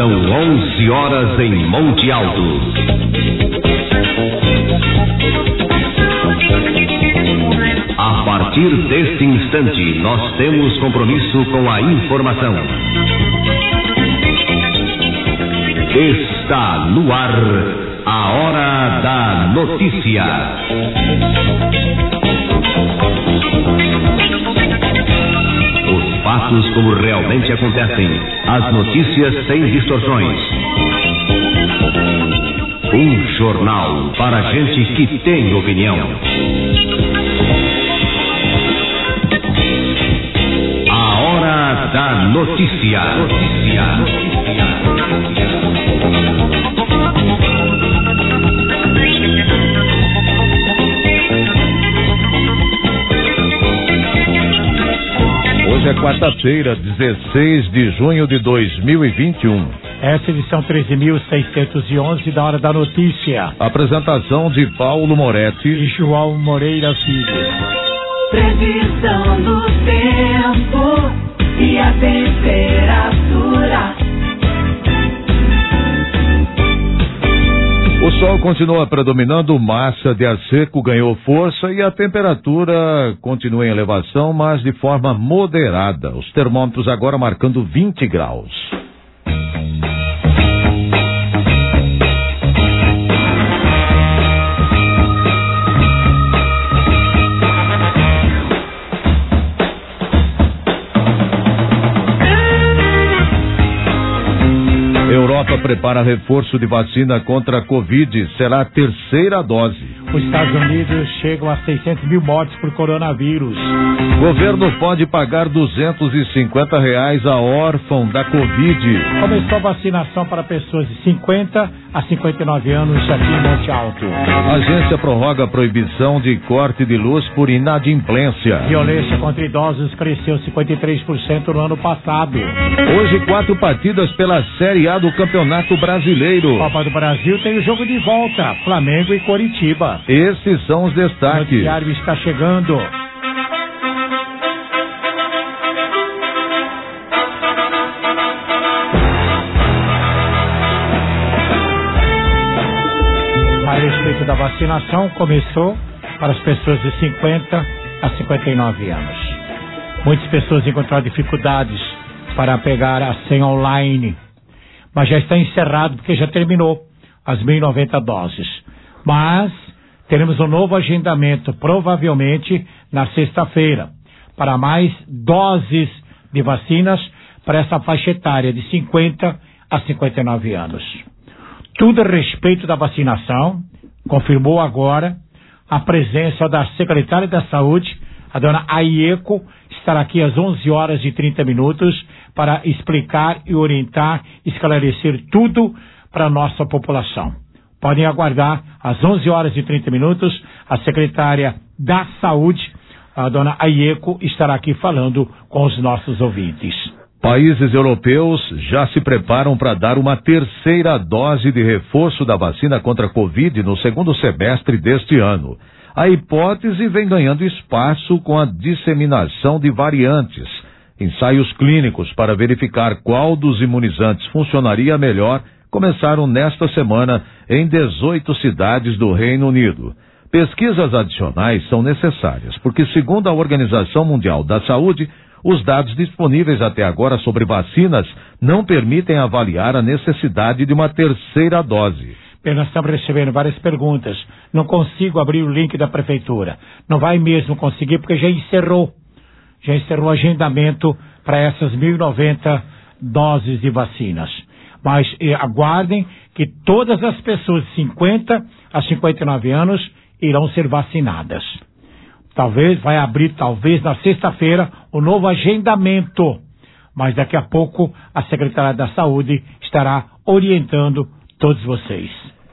São 11 horas em Monte Alto. A partir deste instante, nós temos compromisso com a informação. Está no ar a Hora da Notícia. Os fatos como realmente acontecem, as notícias sem distorções. Um jornal para gente que tem opinião. A Hora da Notícia. Hoje é quarta-feira, 16 de junho de 2021. Essa edição 13.611 da Hora da Notícia. Apresentação de Paulo Moretti e João Moreira Filho. Previsão do tempo e a temperatura. O sol continua predominando, massa de ar seco ganhou força e a temperatura continua em elevação, mas de forma moderada. Os termômetros agora marcando 20 graus. Europa prepara reforço de vacina contra a Covid. Será a terceira dose. Os Estados Unidos chegam a 600 mil mortes por coronavírus. Governo pode pagar R$250 a órfão da Covid. Começou a vacinação para pessoas de 50 a 59 anos aqui em Monte Alto. A agência prorroga a proibição de corte de luz por inadimplência. Violência contra idosos cresceu 53% no ano passado. Hoje 4 partidas pela Série A do Campeonato Brasileiro. Copa do Brasil tem o jogo de volta, Flamengo e Coritiba. Esses são os destaques. O noticiário está chegando. A respeito da vacinação, começou para as pessoas de 50 a 59 anos. Muitas pessoas encontraram dificuldades para pegar a senha online, mas já está encerrado porque já terminou as 1.090 doses. Mas teremos um novo agendamento, provavelmente na sexta-feira, para mais doses de vacinas para essa faixa etária de 50 a 59 anos. Tudo a respeito da vacinação, confirmou agora a presença da secretária da Saúde, a dona Aieco, estará aqui às 11 horas e 30 minutos para explicar e orientar, esclarecer tudo para a nossa população. Podem aguardar às 11 horas e 30 minutos, a secretária da Saúde, a dona Aieco, estará aqui falando com os nossos ouvintes. Países europeus já se preparam para dar uma terceira dose de reforço da vacina contra a Covid no segundo semestre deste ano. A hipótese vem ganhando espaço com a disseminação de variantes. Ensaios clínicos para verificar qual dos imunizantes funcionaria melhor começaram nesta semana em 18 cidades do Reino Unido. Pesquisas adicionais são necessárias, porque, segundo a Organização Mundial da Saúde, os dados disponíveis até agora sobre vacinas não permitem avaliar a necessidade de uma terceira dose. Nós estamos recebendo várias perguntas. Não consigo abrir o link da prefeitura. Não vai mesmo conseguir porque já encerrou o agendamento para essas 1.090 doses de vacinas. Mas aguardem que todas as pessoas de 50 a 59 anos irão ser vacinadas. Vai abrir na sexta-feira o novo agendamento. Mas daqui a pouco a secretária da Saúde estará orientando todos vocês.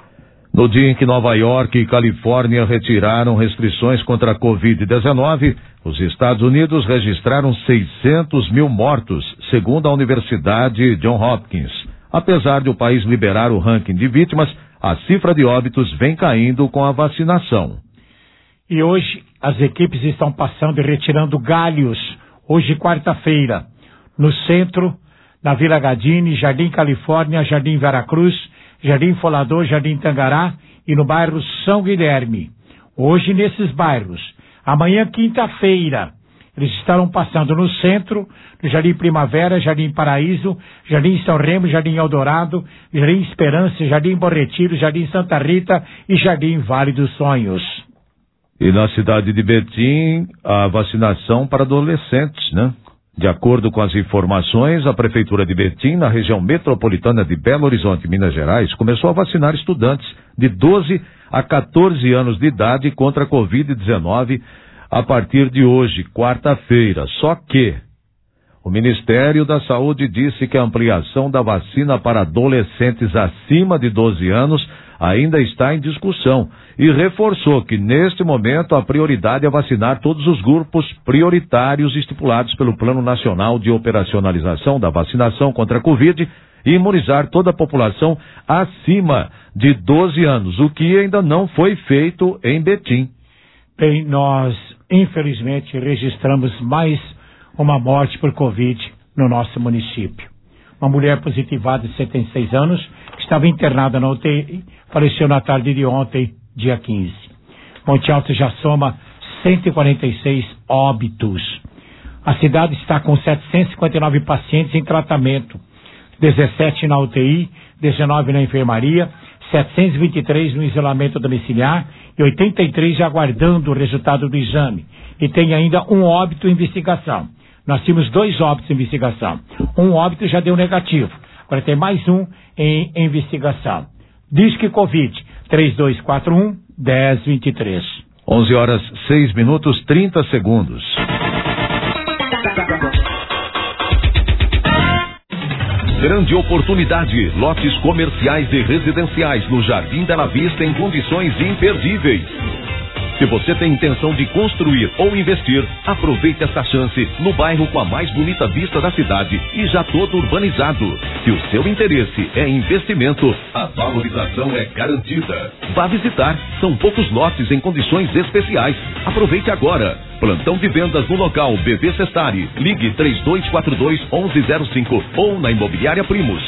No dia em que Nova York e Califórnia retiraram restrições contra a Covid-19, os Estados Unidos registraram 600 mil mortos, segundo a Universidade Johns Hopkins. Apesar de o país liberar o ranking de vítimas, a cifra de óbitos vem caindo com a vacinação. E hoje as equipes estão passando e retirando galhos, hoje quarta-feira, no centro na Vila Gadini, Jardim Califórnia, Jardim Veracruz, Jardim Folador, Jardim Tangará e no bairro São Guilherme. Hoje nesses bairros. Amanhã, quinta-feira, eles estarão passando no centro, no Jardim Primavera, Jardim Paraíso, Jardim São Remo, Jardim Eldorado, Jardim Esperança, Jardim Bom Retiro, Jardim Santa Rita e Jardim Vale dos Sonhos. E na cidade de Betim, a vacinação para adolescentes, né? De acordo com as informações, a Prefeitura de Betim, na região metropolitana de Belo Horizonte, Minas Gerais, começou a vacinar estudantes de 12 a 14 anos de idade contra a Covid-19 a partir de hoje, quarta-feira. Só que o Ministério da Saúde disse que a ampliação da vacina para adolescentes acima de 12 anos ainda está em discussão e reforçou que, neste momento, a prioridade é vacinar todos os grupos prioritários estipulados pelo Plano Nacional de Operacionalização da Vacinação contra a Covid e imunizar toda a população acima de 12 anos, o que ainda não foi feito em Betim. Bem, nós, infelizmente, registramos mais uma morte por Covid no nosso município. Uma mulher positivada de 76 anos, que estava internada na UTI, faleceu na tarde de ontem, dia 15. Monte Alto já soma 146 óbitos. A cidade está com 759 pacientes em tratamento, 17 na UTI, 19 na enfermaria, 723 no isolamento domiciliar e 83 aguardando o resultado do exame. E tem ainda um óbito em investigação. Nós tínhamos 2 óbitos em investigação. Um óbito já deu negativo. Agora tem mais um em investigação. Disque Covid, 3241-1023. 11 horas, 6 minutos, 30 segundos. Grande oportunidade. Lotes comerciais e residenciais no Jardim Bela Vista em condições imperdíveis. Se você tem intenção de construir ou investir, aproveite esta chance no bairro com a mais bonita vista da cidade e já todo urbanizado. Se o seu interesse é investimento, a valorização é garantida. Vá visitar, são poucos lotes em condições especiais. Aproveite agora. Plantão de vendas no local BV Cestari. Ligue 3242-1105 ou na Imobiliária Primos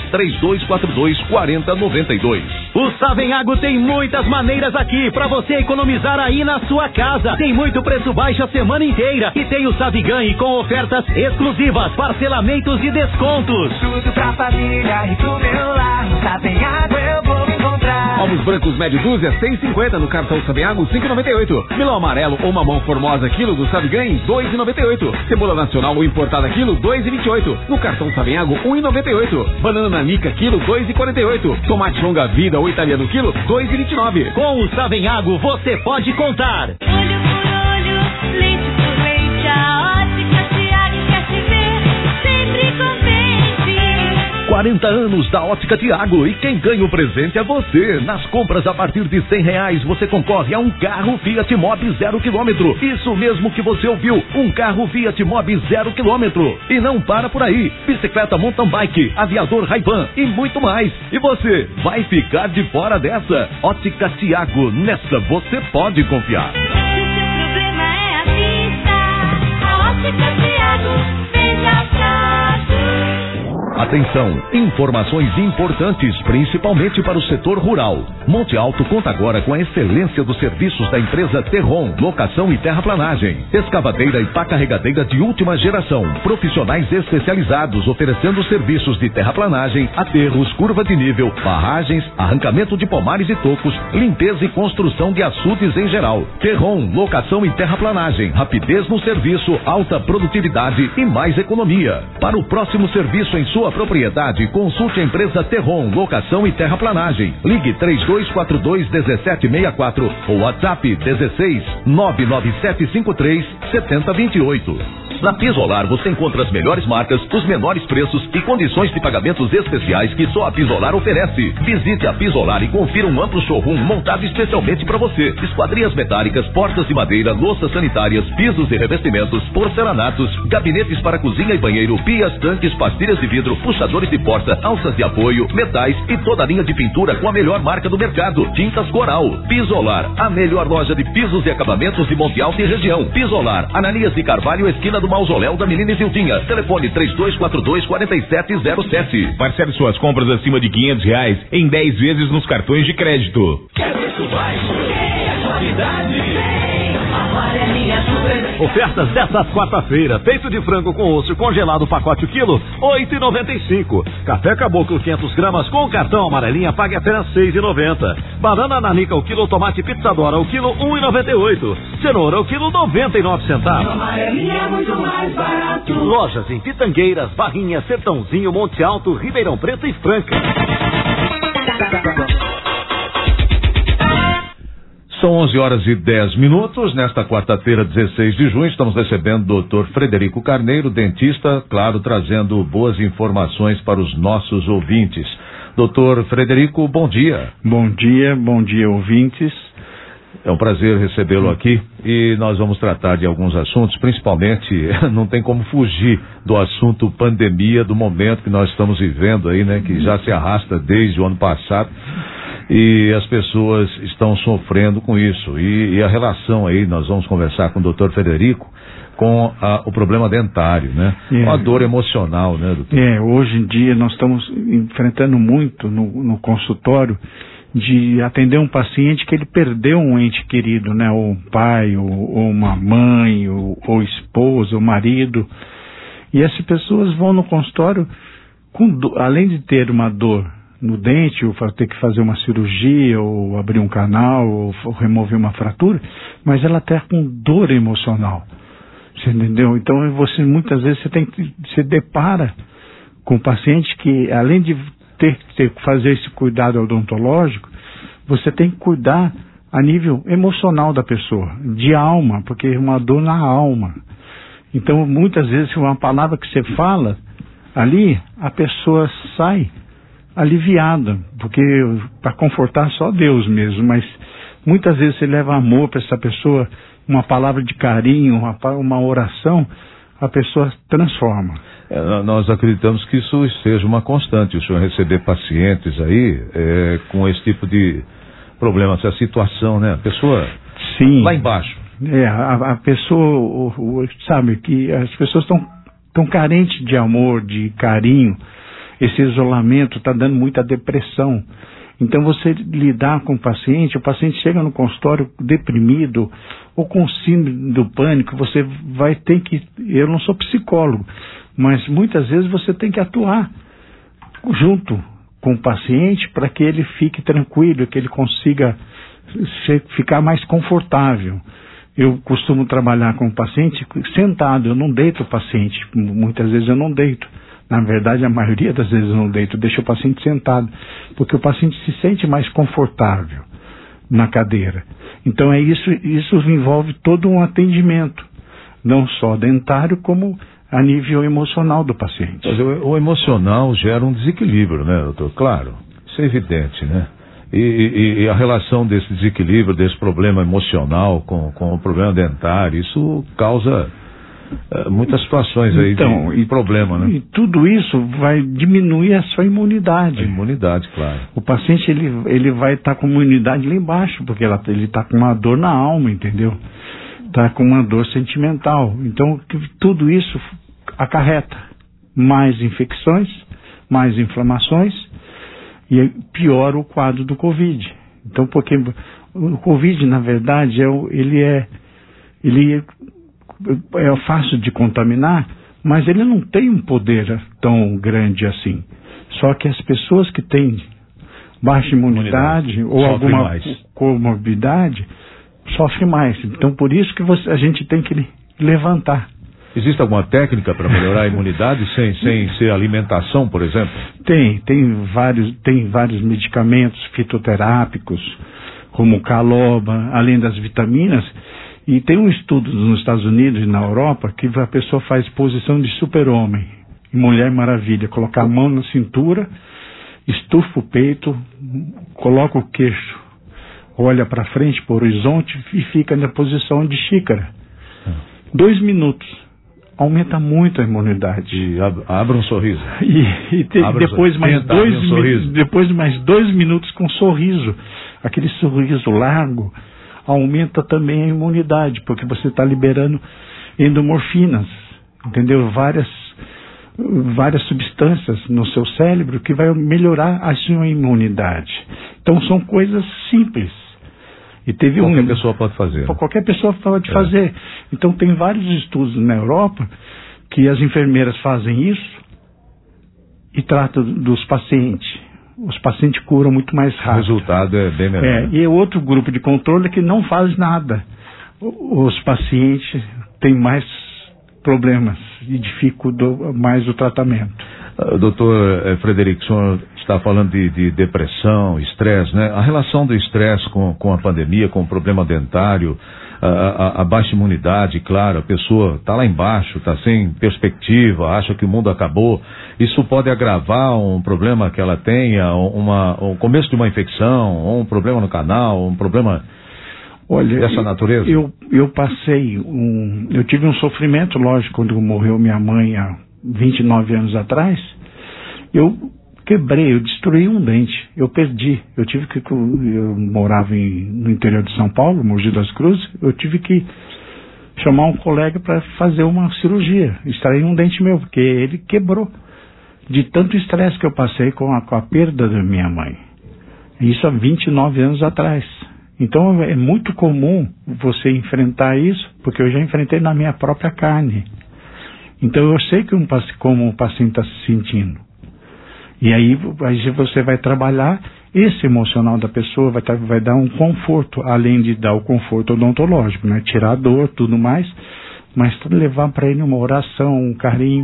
3242-4092. O Savenhago tem muitas maneiras aqui para você economizar aí na sua casa. Tem muito preço baixo a semana inteira e tem o Saviganhe com ofertas exclusivas, parcelamentos e descontos. Tudo pra família e pro meu lar. No Savenhago eu vou encontrar. Ovos brancos médio dúzia, 6,50 no cartão Savenhago, 5,98. Milão amarelo ou mamão formosa quilo do Saviganhe, 2,98. Cebola nacional ou importada quilo, 2,28. No cartão Savenhago, 1,98. Banana nanica quilo, 2,48. Tomate longa vida ou italiano quilo, 2,29. Com o Savenhago você pode contar. Olho por olho, leite por leite, a Ótica Tiago quer te ver, sempre contente. 40 anos da Ótica Tiago e quem ganha o presente é você. Nas compras a partir de R$100 você concorre a um carro Fiat Mobi 0 km. Isso mesmo que você ouviu, um carro Fiat Mobi 0 km. E não para por aí, bicicleta mountain bike, aviador Ray-Ban e muito mais. E você vai ficar de fora dessa. Ótica Tiago, nessa você pode confiar. Se o seu problema é a vista, a Ótica Tiago veja pra tu. Atenção, informações importantes, principalmente para o setor rural. Monte Alto conta agora com a excelência dos serviços da empresa Terron, locação e terraplanagem. Escavadeira e pá carregadeira de última geração. Profissionais especializados oferecendo serviços de terraplanagem, aterros, curva de nível, barragens, arrancamento de pomares e tocos, limpeza e construção de açudes em geral. Terron, locação e terraplanagem. Rapidez no serviço, alta produtividade e mais economia. Para o próximo serviço em sua propriedade, consulte a empresa Terron, locação e terraplanagem. Ligue 3242-1764 ou WhatsApp 16 99753 7028. Na Pisolar você encontra as melhores marcas, os menores preços e condições de pagamentos especiais que só a Pisolar oferece. Visite a Pisolar e confira um amplo showroom montado especialmente para você. Esquadrias metálicas, portas de madeira, louças sanitárias, pisos e revestimentos, porcelanatos, gabinetes para cozinha e banheiro, pias, tanques, pastilhas de vidro, puxadores de porta, alças de apoio, metais e toda a linha de pintura com a melhor marca do mercado. Tintas Coral. Pisolar, a melhor loja de pisos e acabamentos de Monte Alto e região. Pisolar, Ananias de Carvalho, esquina do Mausoléu da Menina Isildinha. Telefone 3242-4707. Parcele suas compras acima de R$500 em 10 vezes nos cartões de crédito. Quer preço baixo? É qualidade. Amarelinha Super. Ofertas desta quarta-feira. Peito de frango com osso congelado, pacote quilo, R$8,95. Café Caboclo 500 gramas com cartão Amarelinha, pague apenas R$6,90. Banana nanica o quilo, tomate Pizzadora o quilo, R$1,98. Cenoura o quilo, 99 centavos. Amarelinha é muito mais barato. Lojas em Pitangueiras, Barrinha, Sertãozinho, Monte Alto, Ribeirão Preto e Franca. São 11h10. Nesta quarta-feira, 16 de junho, estamos recebendo o Dr. Frederico Carneiro, dentista, claro, trazendo boas informações para os nossos ouvintes. Doutor Frederico, bom dia. Bom dia, ouvintes. É um prazer recebê-lo aqui e nós vamos tratar de alguns assuntos, principalmente, não tem como fugir do assunto pandemia, do momento que nós estamos vivendo aí, né, que já se arrasta desde o ano passado. E as pessoas estão sofrendo com isso. E a relação aí, nós vamos conversar com o doutor Frederico, com o problema dentário, né? A dor emocional, né, doutor? Hoje em dia nós estamos enfrentando muito no consultório de atender um paciente que ele perdeu um ente querido, né? Ou um pai, ou uma mãe, ou esposa, ou marido. E essas pessoas vão no consultório, além de ter uma dor no dente, ou ter que fazer uma cirurgia, ou abrir um canal, ou remover uma fratura, mas ela está com dor emocional. Você entendeu? Então muitas vezes você depara com o paciente que, além de ter que fazer esse cuidado odontológico, você tem que cuidar a nível emocional da pessoa, de alma, porque é uma dor na alma. Então, muitas vezes, uma palavra que você fala ali, a pessoa sai aliviada, porque para confortar só Deus mesmo, mas muitas vezes você leva amor para essa pessoa, uma palavra de carinho, uma oração, a pessoa transforma. Nós acreditamos que isso seja uma constante, o senhor receber pacientes aí com esse tipo de problema, essa situação, né? A pessoa Sim. Lá embaixo. A pessoa, sabe, que as pessoas estão carentes de amor, de carinho. Esse isolamento está dando muita depressão. Então você lidar com o paciente chega no consultório deprimido ou com síndrome do pânico, você vai ter que, eu não sou psicólogo, mas muitas vezes você tem que atuar junto com o paciente para que ele fique tranquilo, que ele consiga ficar mais confortável. Eu costumo trabalhar com o paciente sentado, eu não deito o paciente, muitas vezes eu não deito. Na verdade, a maioria das vezes eu não deito, deixo o paciente sentado, porque o paciente se sente mais confortável na cadeira. Então isso envolve todo um atendimento, não só dentário, como a nível emocional do paciente. Mas o emocional gera um desequilíbrio, né, doutor? Claro, isso é evidente, né? E a relação desse desequilíbrio, desse problema emocional com o problema dentário, isso causa muitas situações aí de problema, né? E tudo isso vai diminuir a sua imunidade. A imunidade, claro. O paciente, ele vai estar com a imunidade lá embaixo, porque ele está com uma dor na alma, entendeu? Está com uma dor sentimental. Então, tudo isso acarreta mais infecções, mais inflamações, e piora o quadro do Covid. Então, porque o Covid, na verdade, ele é fácil de contaminar, mas ele não tem um poder tão grande assim. Só que as pessoas que têm baixa imunidade ou alguma comorbidade sofrem mais. Então, por isso que a gente tem que levantar. Existe alguma técnica para melhorar a imunidade sem ser alimentação, por exemplo? Tem vários medicamentos fitoterápicos, como o caloba, além das vitaminas. E tem um estudo nos Estados Unidos e na Europa que a pessoa faz posição de super-homem, Mulher Maravilha, colocar a mão na cintura, estufa o peito, coloca o queixo, olha para frente, para o horizonte e fica na posição de xícara. 2 minutos. Aumenta muito a imunidade. E abra um sorriso. E depois mais 2 minutos com sorriso. Aquele sorriso largo aumenta também a imunidade, porque você está liberando endorfinas. entendeu? Várias substâncias no seu cérebro que vai melhorar a sua imunidade. Então são coisas simples. E teve qualquer pessoa pode fazer. Qualquer pessoa pode fazer. Então tem vários estudos na Europa que as enfermeiras fazem isso e tratam dos pacientes. Os pacientes curam muito mais rápido. O resultado é bem melhor. E outro grupo de controle que não faz nada. Os pacientes têm mais problemas e dificultam mais o tratamento. Doutor Frederico, o senhor está falando de depressão, estresse, né? A relação do estresse com a pandemia, com o problema dentário, a baixa imunidade, claro, a pessoa está lá embaixo, está sem perspectiva, acha que o mundo acabou. Isso pode agravar um problema que ela tenha, um começo de uma infecção, ou um problema no canal, um problema... Olha, dessa natureza? Eu tive um sofrimento, lógico, quando morreu minha mãe há 29 anos atrás. Eu quebrei, eu destruí um dente, eu perdi. Eu morava no interior de São Paulo, Mogi das Cruzes, eu tive que chamar um colega para fazer uma cirurgia, extrair um dente meu, porque ele quebrou. De tanto estresse que eu passei com a perda da minha mãe. Isso há 29 anos atrás. Então é muito comum você enfrentar isso, porque eu já enfrentei na minha própria carne. Então eu sei como o paciente está se sentindo. E aí você vai trabalhar esse emocional da pessoa, vai dar um conforto, além de dar o conforto odontológico, né? Tirar a dor, tudo mais, mas levar para ele uma oração, um carinho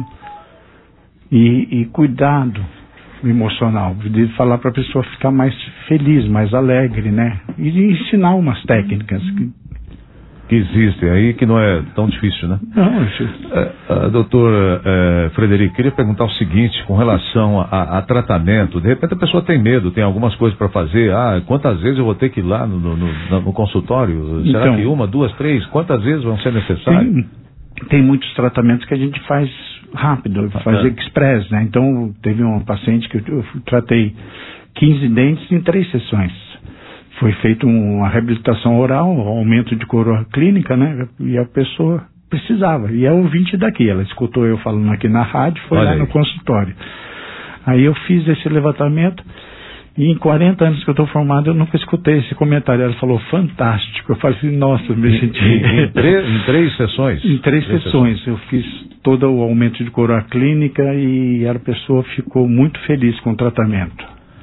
e cuidado emocional, de falar para a pessoa ficar mais feliz, mais alegre, né? E de ensinar umas técnicas que existem aí, que não é tão difícil, né? Não, doutor Frederico, queria perguntar o seguinte, com relação a tratamento. De repente a pessoa tem medo, tem algumas coisas para fazer. Quantas vezes eu vou ter que ir lá no consultório? Será que 1, 2, 3? Quantas vezes vão ser necessárias? Tem muitos tratamentos que a gente faz rápido, faz express, né? Então, teve uma paciente que eu tratei 15 dentes em 3 sessões. Foi feita uma reabilitação oral, um aumento de coroa clínica, né? E a pessoa precisava. E é ouvinte daqui, ela escutou eu falando aqui na rádio, foi lá no consultório. Aí eu fiz esse levantamento. E em 40 anos que eu estou formado, eu nunca escutei esse comentário. Ela falou, fantástico. Eu falei assim, nossa, me senti... Em 3 sessões? Em 3 sessões. Eu fiz todo o aumento de coroa clínica e a pessoa ficou muito feliz com o tratamento.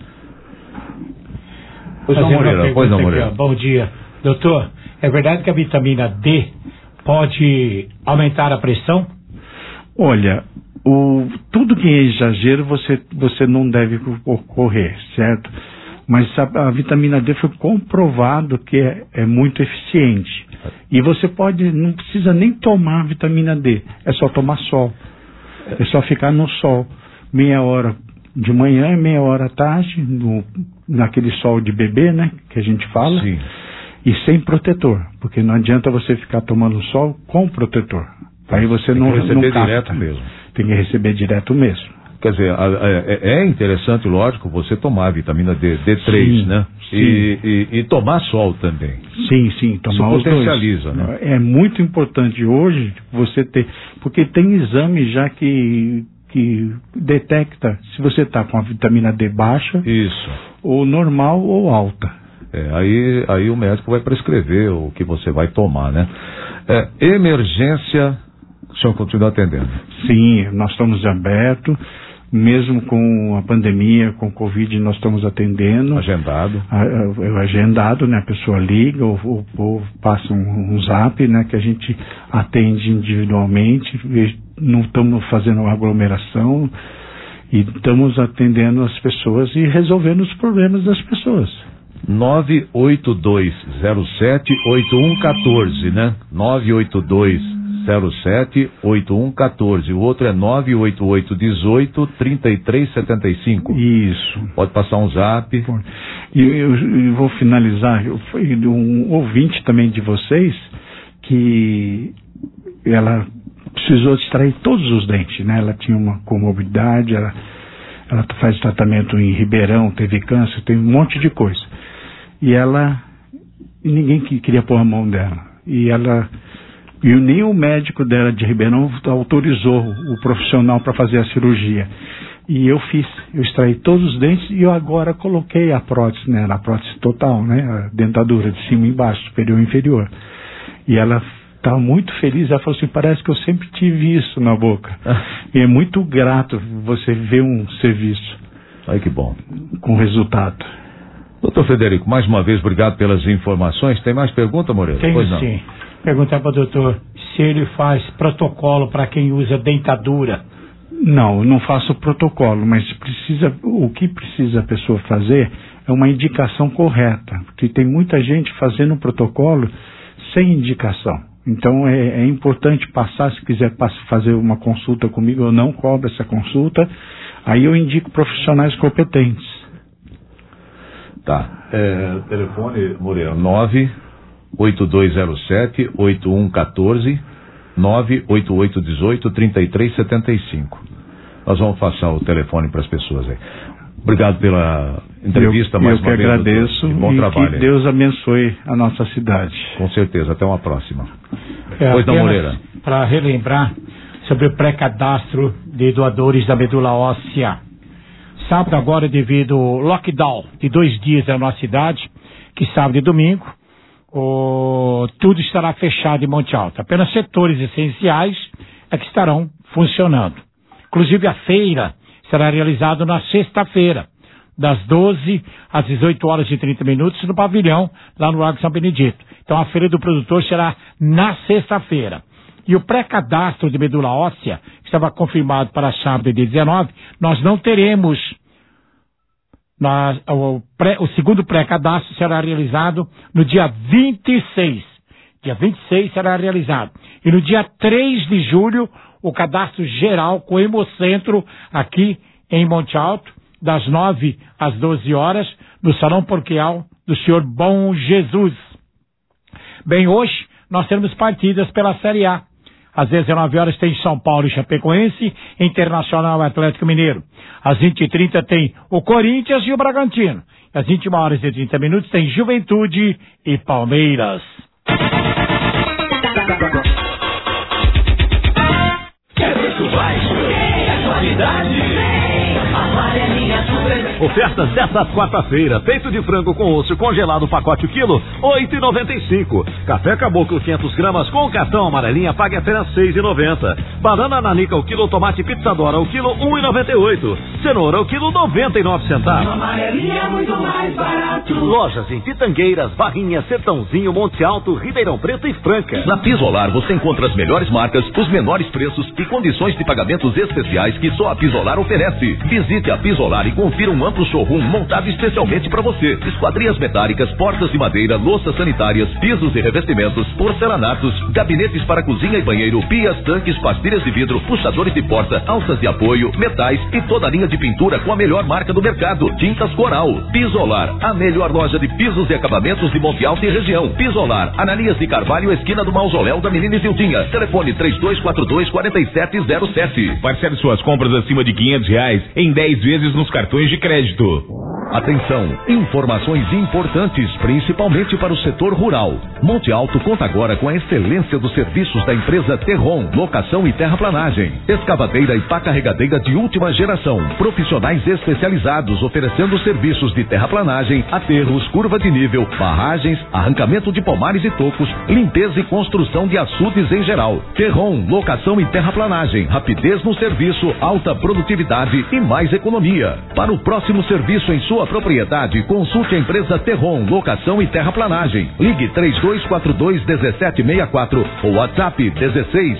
Pois não, Moreira. Bom dia. Doutor, é verdade que a vitamina D pode aumentar a pressão? Olha... tudo que é exagero você não deve ocorrer, certo? Mas a vitamina D foi comprovado que é muito eficiente. E você não precisa nem tomar vitamina D, é só tomar sol. É só ficar no sol, meia hora de manhã e meia hora à tarde, naquele sol de bebê, né, que a gente fala. Sim. E sem protetor, porque não adianta você ficar tomando sol com protetor. Aí você não receber capta. direto mesmo. Tem que receber direto mesmo. Quer dizer, é interessante, lógico, você tomar a vitamina D3, sim, né? Sim. E tomar sol também. Sim, tomar os dois. Isso potencializa, né? É muito importante hoje você ter, porque tem exame já que detecta se você está com a vitamina D baixa, isso, ou normal ou alta. Aí o médico vai prescrever o que você vai tomar, né? Emergência, o senhor continua atendendo? Sim, nós estamos abertos, mesmo com a pandemia, com o Covid, nós estamos atendendo. Agendado? Agendado, né? A pessoa liga ou passa um zap, né? Que a gente atende individualmente, não estamos fazendo aglomeração e estamos atendendo as pessoas e resolvendo os problemas das pessoas. 982078114, né? 982078114. O outro é 988183375. Isso. Pode passar um zap. E eu vou finalizar. Foi um ouvinte também de vocês que ela precisou extrair todos os dentes, né? Ela tinha uma comorbidade, ela faz tratamento em Ribeirão, teve câncer, tem um monte de coisa. E ninguém queria pôr a mão dela. E ela E nem o médico dela de Ribeirão autorizou o profissional para fazer a cirurgia. E eu extraí todos os dentes e eu agora coloquei a prótese nela, a prótese total, né? A dentadura de cima e embaixo, superior e inferior. E ela estava muito feliz, ela falou assim, parece que eu sempre tive isso na boca. E é muito grato você ver um serviço. Ai, que bom. Com resultado. Doutor Frederico, mais uma vez, obrigado pelas informações. Tem mais pergunta, Moreira? Tem, pois não. Sim. Perguntar para o doutor se ele faz protocolo para quem usa dentadura. Não, não faço protocolo, mas o que precisa a pessoa fazer é uma indicação correta, porque tem muita gente fazendo protocolo sem indicação. Então é importante passar, se quiser fazer uma consulta comigo, eu não cobro essa consulta, aí eu indico profissionais competentes. Tá, telefone, Moreira, 98207-8114, 98818-3375. Nós vamos passar o telefone para as pessoas aí. Obrigado pela entrevista mais uma vez. Eu que agradeço e bom trabalho. Que Deus abençoe a nossa cidade. Com certeza, até uma próxima. Pois não, Moreira. Para relembrar sobre o pré-cadastro de doadores da medula óssea. Sábado agora, devido ao lockdown de 2 dias na nossa cidade, que sábado e domingo, tudo estará fechado em Monte Alto. Apenas setores essenciais é que estarão funcionando. Inclusive a feira será realizada na sexta-feira, das 12 às 18 horas e 30 minutos, no pavilhão, lá no Largo São Benedito. Então a feira do produtor será na sexta-feira. E o pré-cadastro de medula óssea, que estava confirmado para sábado, dia 19, nós não teremos. O segundo pré-cadastro será realizado no dia 26. Dia 26 será realizado. E no dia 3 de julho, o cadastro geral com o Hemocentro aqui em Monte Alto, das 9 às 12 horas, no Salão Paroquial do Senhor Bom Jesus. Bem, hoje nós temos partidas pela Série A. Às 19 horas tem São Paulo e Chapecoense, Internacional e Atlético Mineiro. Às 20h30 tem o Corinthians e o Bragantino. Às 21 horas e 30 minutos tem Juventude e Palmeiras. Quer preço baixo? Tem atualidade? Tem amarelinha super. Ofertas desta quarta-feira, peito de frango com osso congelado, pacote o quilo, R$8,95. Café Caboclo 500 gramas com cartão amarelinha, pague apenas R$6,90. Banana nanica o quilo, tomate Pizzadora o quilo, R$1,98. Cenoura o quilo, 99 centavos. Amarelinha é muito mais barato. Lojas em Pitangueiras, Barrinha, Sertãozinho, Monte Alto, Ribeirão Preto e Franca. Na Pisolar você encontra as melhores marcas, os menores preços e condições de pagamentos especiais que só a Pisolar oferece. Visite a Pisolar e confira um amplo showroom montado especialmente para você. Esquadrias metálicas, portas de madeira, louças sanitárias, pisos e revestimentos, porcelanatos, gabinetes para cozinha e banheiro, pias, tanques, pastilhas de vidro, puxadores de porta, alças de apoio, metais e toda a linha de pintura com a melhor marca do mercado, Tintas Coral. Pisolar, a melhor loja de pisos e acabamentos de Monte Alto e região. Pisolar, Ananias de Carvalho, esquina do Mausoléu da Menina Isildinha. Telefone 3242-4707. Parcele suas compras acima de R$500 em 10 vezes nos cartões de crédito. Atenção, informações importantes, principalmente para o setor rural. Monte Alto conta agora com a excelência dos serviços da empresa Terron, locação e terraplanagem, escavadeira e pá carregadeira de última geração, profissionais especializados oferecendo serviços de terraplanagem, aterros, curva de nível, barragens, arrancamento de pomares e tocos, limpeza e construção de açudes em geral. Terron, locação e terraplanagem, rapidez no serviço, alta produtividade e mais economia. Para o próximo serviço em sua propriedade, consulte a empresa Terron, locação e terraplanagem. Ligue 3242-1764 ou WhatsApp 16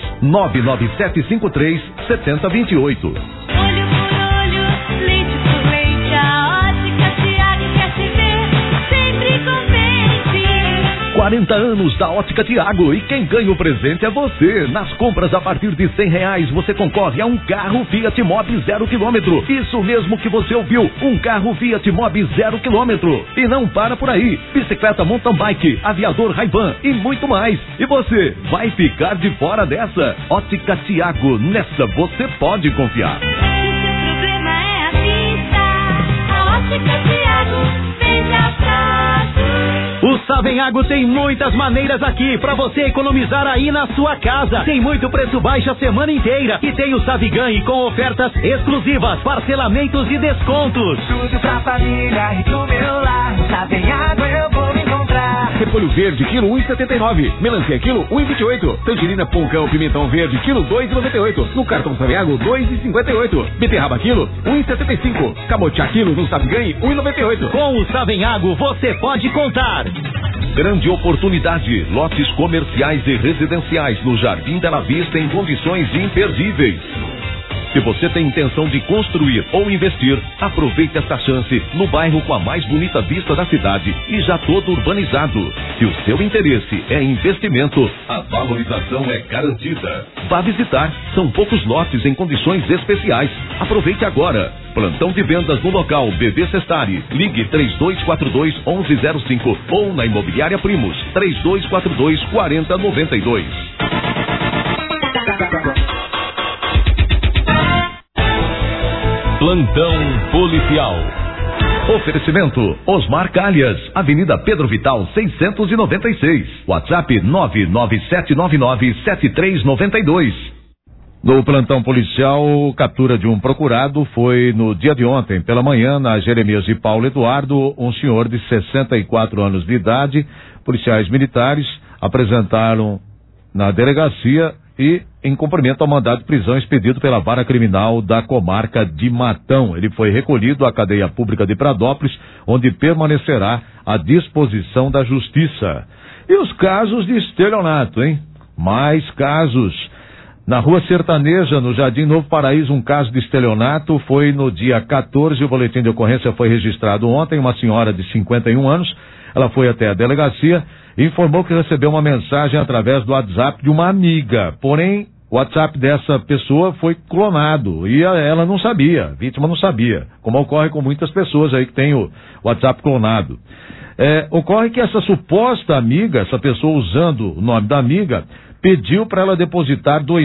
99753 7028. Olho por olho, leite por leite, a ótica Tiago quer te ver, sempre contente. 40 anos da Ótica Tiago e quem ganha o presente é você. Nas compras a partir de R$100 você concorre a um carro Fiat Mobi 0 km. Isso mesmo que você ouviu, um carro Fiat Mobi 0 km. E não para por aí, bicicleta mountain bike, aviador Ray-Ban e muito mais. E você vai ficar de fora dessa? Ótica Tiago, nessa você pode confiar. Se o seu problema é a vista, a ótica Tiago vem de atrás. O Sábado Savenhago tem muitas maneiras aqui pra você economizar aí na sua casa. Tem muito preço baixo a semana inteira e tem o Saviganhe com ofertas exclusivas, parcelamentos e descontos. Tudo pra família e pro meu lar. Savenhago eu vou me encontrar. Repolho verde, quilo 1,79. Melancia, quilo 1,28. Tangerina Poncão, pimentão verde, quilo 2,98. No cartão Savenhago, 2,58. Beterraba, quilo 1,75. Cabotiá, quilo no Saviganhe, 1,98. Com o Savenhago você pode contar. Grande oportunidade, lotes comerciais e residenciais no Jardim Bela Vista em condições imperdíveis. Se você tem intenção de construir ou investir, aproveite esta chance no bairro com a mais bonita vista da cidade e já todo urbanizado. Se o seu interesse é investimento, a valorização é garantida. Vá visitar, são poucos lotes em condições especiais. Aproveite agora. Plantão de vendas no local BB Sestari. Ligue 3242-1105 ou na Imobiliária Primos 3242-4092. Plantão policial. Oferecimento Osmar Calhas, Avenida Pedro Vital 696. WhatsApp 997997392. No plantão policial, captura de um procurado foi no dia de ontem, pela manhã, na Jeremias de Paulo Eduardo, um senhor de 64 anos de idade. Policiais militares apresentaram na delegacia e em cumprimento ao mandado de prisão expedido pela Vara Criminal da Comarca de Matão. Ele foi recolhido à cadeia pública de Pradópolis, onde permanecerá à disposição da Justiça. E os casos de estelionato, hein? Mais casos. Na Rua Sertaneja, no Jardim Novo Paraíso, um caso de estelionato foi no dia 14. O boletim de ocorrência foi registrado ontem. Uma senhora de 51 anos, ela foi até a delegacia e informou que recebeu uma mensagem através do WhatsApp de uma amiga. Porém, o WhatsApp dessa pessoa foi clonado e ela não sabia, a vítima não sabia, como ocorre com muitas pessoas aí que tem o WhatsApp clonado. Ocorre que essa suposta amiga, essa pessoa usando o nome da amiga, pediu para ela depositar R$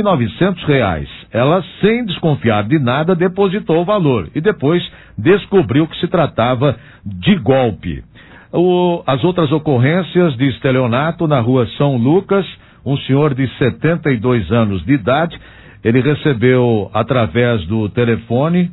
2.900. Ela, sem desconfiar de nada, depositou o valor e depois descobriu que se tratava de golpe. As outras ocorrências de estelionato na Rua São Lucas, um senhor de 72 anos de idade, ele recebeu através do telefone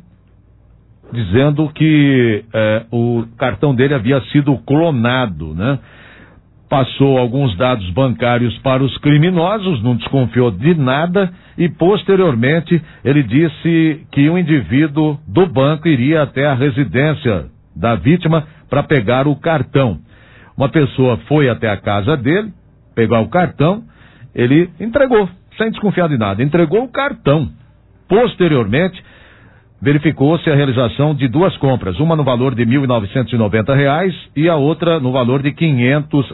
dizendo que o cartão dele havia sido clonado, né? Passou alguns dados bancários para os criminosos, não desconfiou de nada e posteriormente ele disse que um indivíduo do banco iria até a residência da vítima para pegar o cartão. Uma pessoa foi até a casa dele, pegou o cartão, ele entregou, sem desconfiar de nada, entregou o cartão. Posteriormente, verificou-se a realização de duas compras, uma no valor de R$ 1.990 e a outra no valor de R$ 500.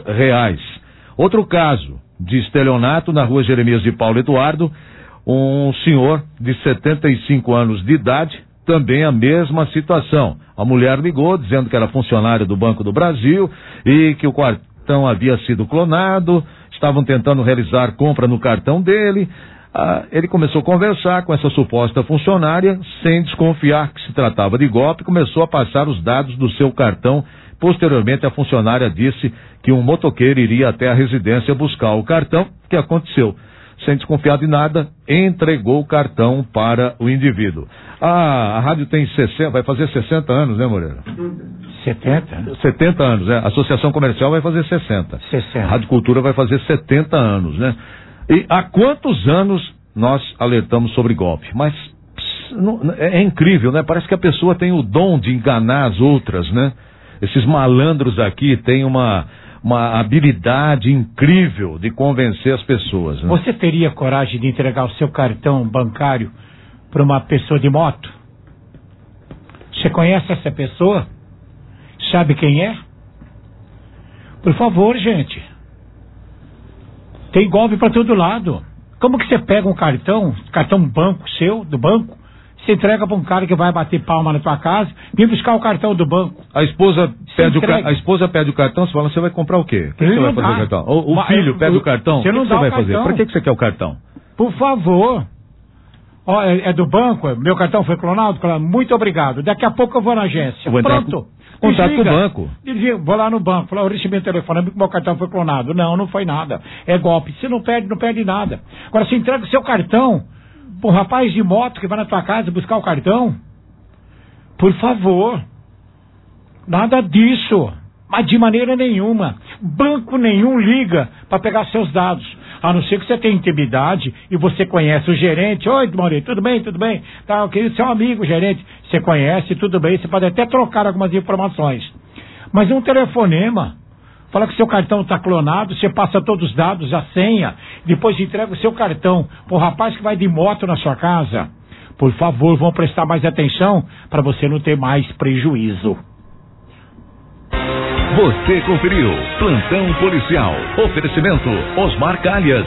Outro caso de estelionato na Rua Jeremias de Paulo Eduardo, um senhor de 75 anos de idade, também a mesma situação. A mulher ligou dizendo que era funcionária do Banco do Brasil e que o cartão havia sido clonado, estavam tentando realizar compra no cartão dele. Ele começou a conversar com essa suposta funcionária, sem desconfiar que se tratava de golpe, começou a passar os dados do seu cartão. Posteriormente, a funcionária disse que um motoqueiro iria até a residência buscar o cartão. O que aconteceu? Sem desconfiar de nada, entregou o cartão para o indivíduo. A rádio tem 60, vai fazer 60 anos, né, Moreira? 70? 70 anos, né? A Associação Comercial vai fazer 60. 60. A Rádio Cultura vai fazer 70 anos, né? E há quantos anos nós alertamos sobre golpe? Mas é incrível, né? Parece que a pessoa tem o dom de enganar as outras, né? Esses malandros aqui têm uma habilidade incrível de convencer as pessoas, né? Você teria coragem de entregar o seu cartão bancário para uma pessoa de moto? Você conhece essa pessoa? Sabe quem é? Por favor, gente. Tem golpe para todo lado. Como que você pega um cartão banco seu, do banco, você entrega para um cara que vai bater palma na tua casa, vem buscar o cartão do banco. A esposa pede o cartão, você fala, você vai comprar o quê? O que você vai fazer com o cartão? O filho pede o cartão, o que você vai fazer? Para que você quer o cartão? Por favor. Ó, é do banco, meu cartão foi clonado? Muito obrigado. Daqui a pouco eu vou na agência. Pronto. Contato com o banco. Vou lá no banco, eu recebi um telefone que meu cartão foi clonado. Não foi nada. É golpe. Você não perde nada. Agora, você entrega o seu cartão pro rapaz de moto que vai na tua casa buscar o cartão, por favor. Nada disso. Mas de maneira nenhuma. Banco nenhum liga para pegar seus dados. A não ser que você tenha intimidade e você conhece o gerente. Oi, Maurício, tudo bem? Tá, eu queria ser um amigo, gerente. Você conhece, tudo bem. Você pode até trocar algumas informações. Mas um telefonema. Fala que seu cartão está clonado, você passa todos os dados, a senha, depois entrega o seu cartão pro rapaz que vai de moto na sua casa. Por favor, vão prestar mais atenção para você não ter mais prejuízo. Você conferiu Plantão Policial. Oferecimento Osmar Calhas.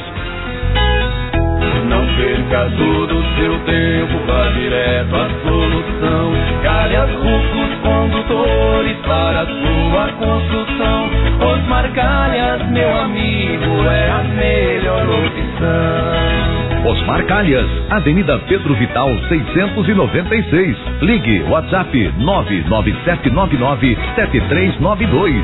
Não perca todo o seu tempo, vá direto à solução. Calhas Rufos Condutores para a sua construção. Osmar Calhas, meu amigo, é a melhor opção. Osmar Calhas, Avenida Pedro Vital 696. Ligue WhatsApp 997997392.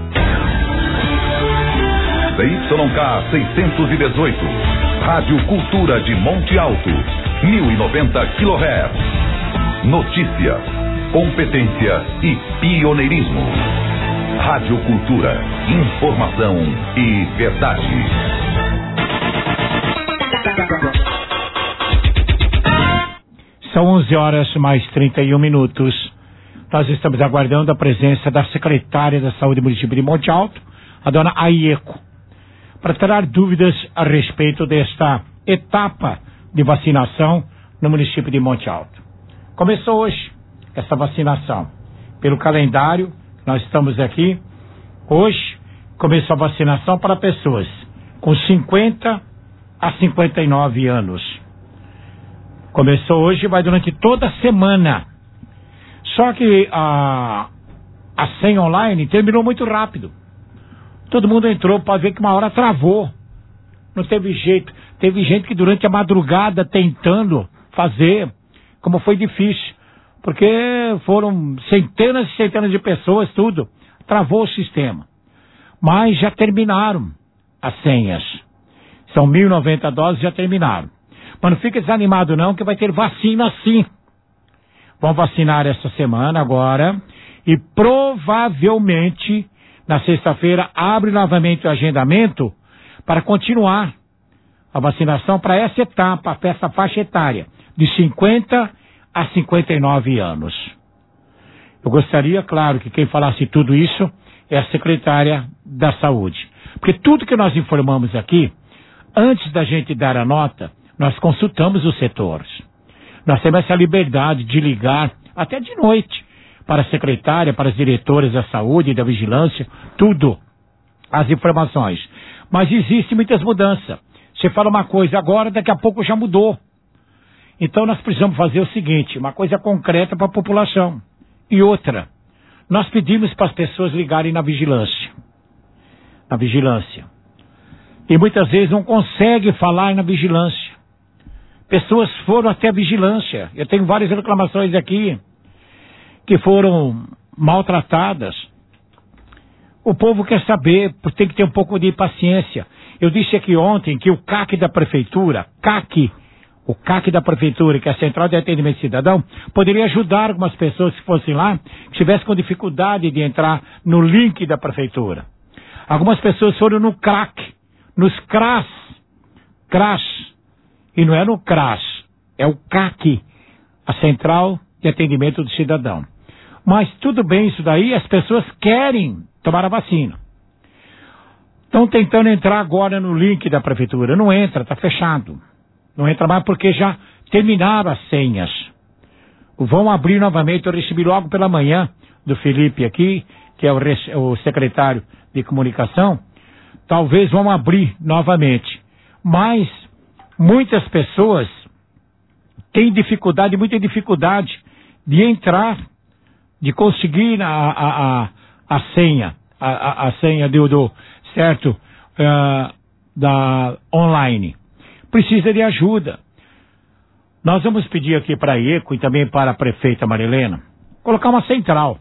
CYK 618. Rádio Cultura de Monte Alto, 1090 kHz. Notícias, competência e pioneirismo. Rádio Cultura, informação e verdade. São 11 horas mais 31 minutos. Nós estamos aguardando a presença da secretária da Saúde do município de Monte Alto, a dona Aieco, para tirar dúvidas a respeito desta etapa de vacinação no município de Monte Alto. Começou hoje essa vacinação. Pelo calendário, nós estamos aqui. Hoje começou a vacinação para pessoas com 50 a 59 anos. Começou hoje e vai durante toda a semana. Só que a senha online terminou muito rápido. Todo mundo entrou, pode ver que uma hora travou. Não teve jeito. Teve gente que durante a madrugada tentando fazer, como foi difícil. Porque foram centenas e centenas de pessoas, tudo. Travou o sistema. Mas já terminaram as senhas. São 1.090 doses, já terminaram. Mas não fica desanimado não, que vai ter vacina sim. Vão vacinar essa semana agora. E provavelmente, na sexta-feira, abre novamente o agendamento para continuar a vacinação para essa etapa, para essa faixa etária, de 50 a 59 anos. Eu gostaria, claro, que quem falasse tudo isso é a secretária da Saúde. Porque tudo que nós informamos aqui, antes da gente dar a nota, nós consultamos os setores. Nós temos essa liberdade de ligar, até de noite, para a secretária, para as diretoras da saúde e da vigilância, tudo, as informações. Mas existem muitas mudanças. Você fala uma coisa agora, daqui a pouco já mudou. Então nós precisamos fazer o seguinte, uma coisa concreta para a população. E outra, nós pedimos para as pessoas ligarem na vigilância. Na vigilância. E muitas vezes não consegue falar na vigilância. Pessoas foram até a vigilância. Eu tenho várias reclamações aqui que foram maltratadas. O povo quer saber, tem que ter um pouco de paciência. Eu disse aqui ontem que o CAC da prefeitura, o CAC da prefeitura, que é a Central de Atendimento Cidadão, poderia ajudar algumas pessoas que fossem lá, que estivessem com dificuldade de entrar no link da prefeitura. Algumas pessoas foram no CRAC, nos CRAS, e não é no CRAS, é o CAC, a Central de Atendimento do Cidadão. Mas tudo bem isso daí, as pessoas querem tomar a vacina. Estão tentando entrar agora no link da prefeitura. Não entra, está fechado. Não entra mais porque já terminaram as senhas. Vão abrir novamente, eu recebi logo pela manhã do Felipe aqui, que é o secretário de comunicação. Talvez vão abrir novamente. Mas muitas pessoas têm dificuldade, muita dificuldade de entrar, de conseguir a senha, a senha do certo, da online. Precisa de ajuda. Nós vamos pedir aqui para a IECO e também para a prefeita Marilena colocar uma central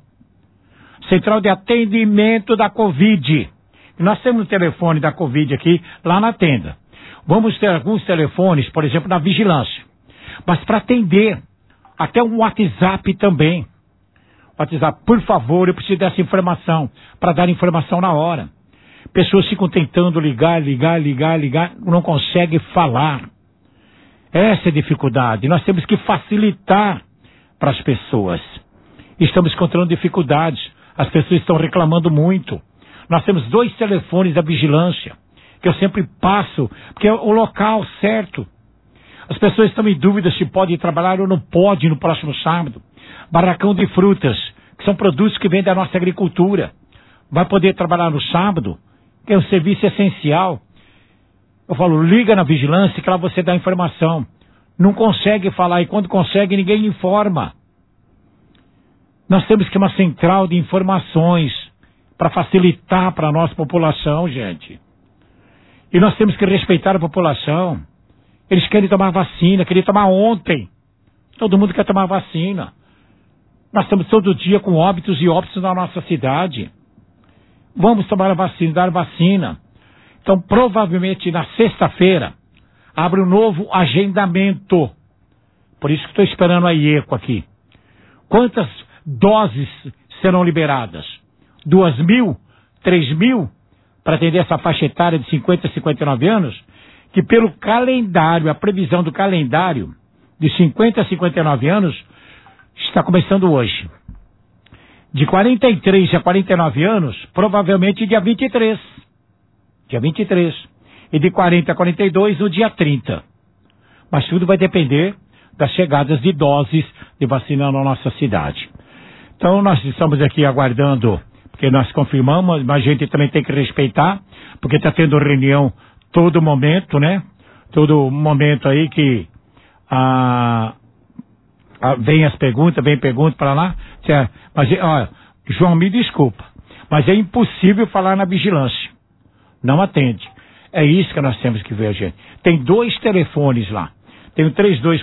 de atendimento da Covid. Nós temos o telefone da Covid aqui, lá na tenda. Vamos ter alguns telefones, por exemplo, na vigilância. Mas para atender, até um WhatsApp também. WhatsApp, por favor, eu preciso dessa informação, para dar informação na hora. Pessoas ficam tentando ligar, não conseguem falar. Essa é a dificuldade. Nós temos que facilitar para as pessoas. Estamos encontrando dificuldades. As pessoas estão reclamando muito. Nós temos 2 telefones da vigilância, que eu sempre passo, porque é o local certo. As pessoas estão em dúvida se pode trabalhar ou não pode no próximo sábado. Barracão de frutas, que são produtos que vêm da nossa agricultura. Vai poder trabalhar no sábado, que é um serviço essencial. Eu falo, liga na vigilância que lá você dá informação. Não consegue falar, e quando consegue ninguém informa. Nós temos que ter uma central de informações para facilitar para a nossa população, gente. E nós temos que respeitar a população. Eles querem tomar vacina, queriam tomar ontem. Todo mundo quer tomar vacina. Nós estamos todo dia com óbitos e óbitos na nossa cidade. Vamos tomar a vacina, dar vacina. Então, provavelmente, na sexta-feira, abre um novo agendamento. Por isso que estou esperando a IECO aqui. Quantas doses serão liberadas? 2.000? 3.000? Para atender essa faixa etária de 50 a 59 anos? Que pelo calendário, a previsão do calendário de 50 a 59 anos está começando hoje. De 43 a 49 anos, provavelmente dia 23. Dia 23. E de 40 a 42, no dia 30. Mas tudo vai depender das chegadas de doses de vacina na nossa cidade. Então nós estamos aqui aguardando, porque nós confirmamos, mas a gente também tem que respeitar, porque está tendo reunião todo momento, né? Todo momento aí que vem as perguntas, vem perguntas para lá. Mas, olha, João, me desculpa, mas é impossível falar na vigilância. Não atende. É isso que nós temos que ver, gente. Tem 2 telefones lá. Tem o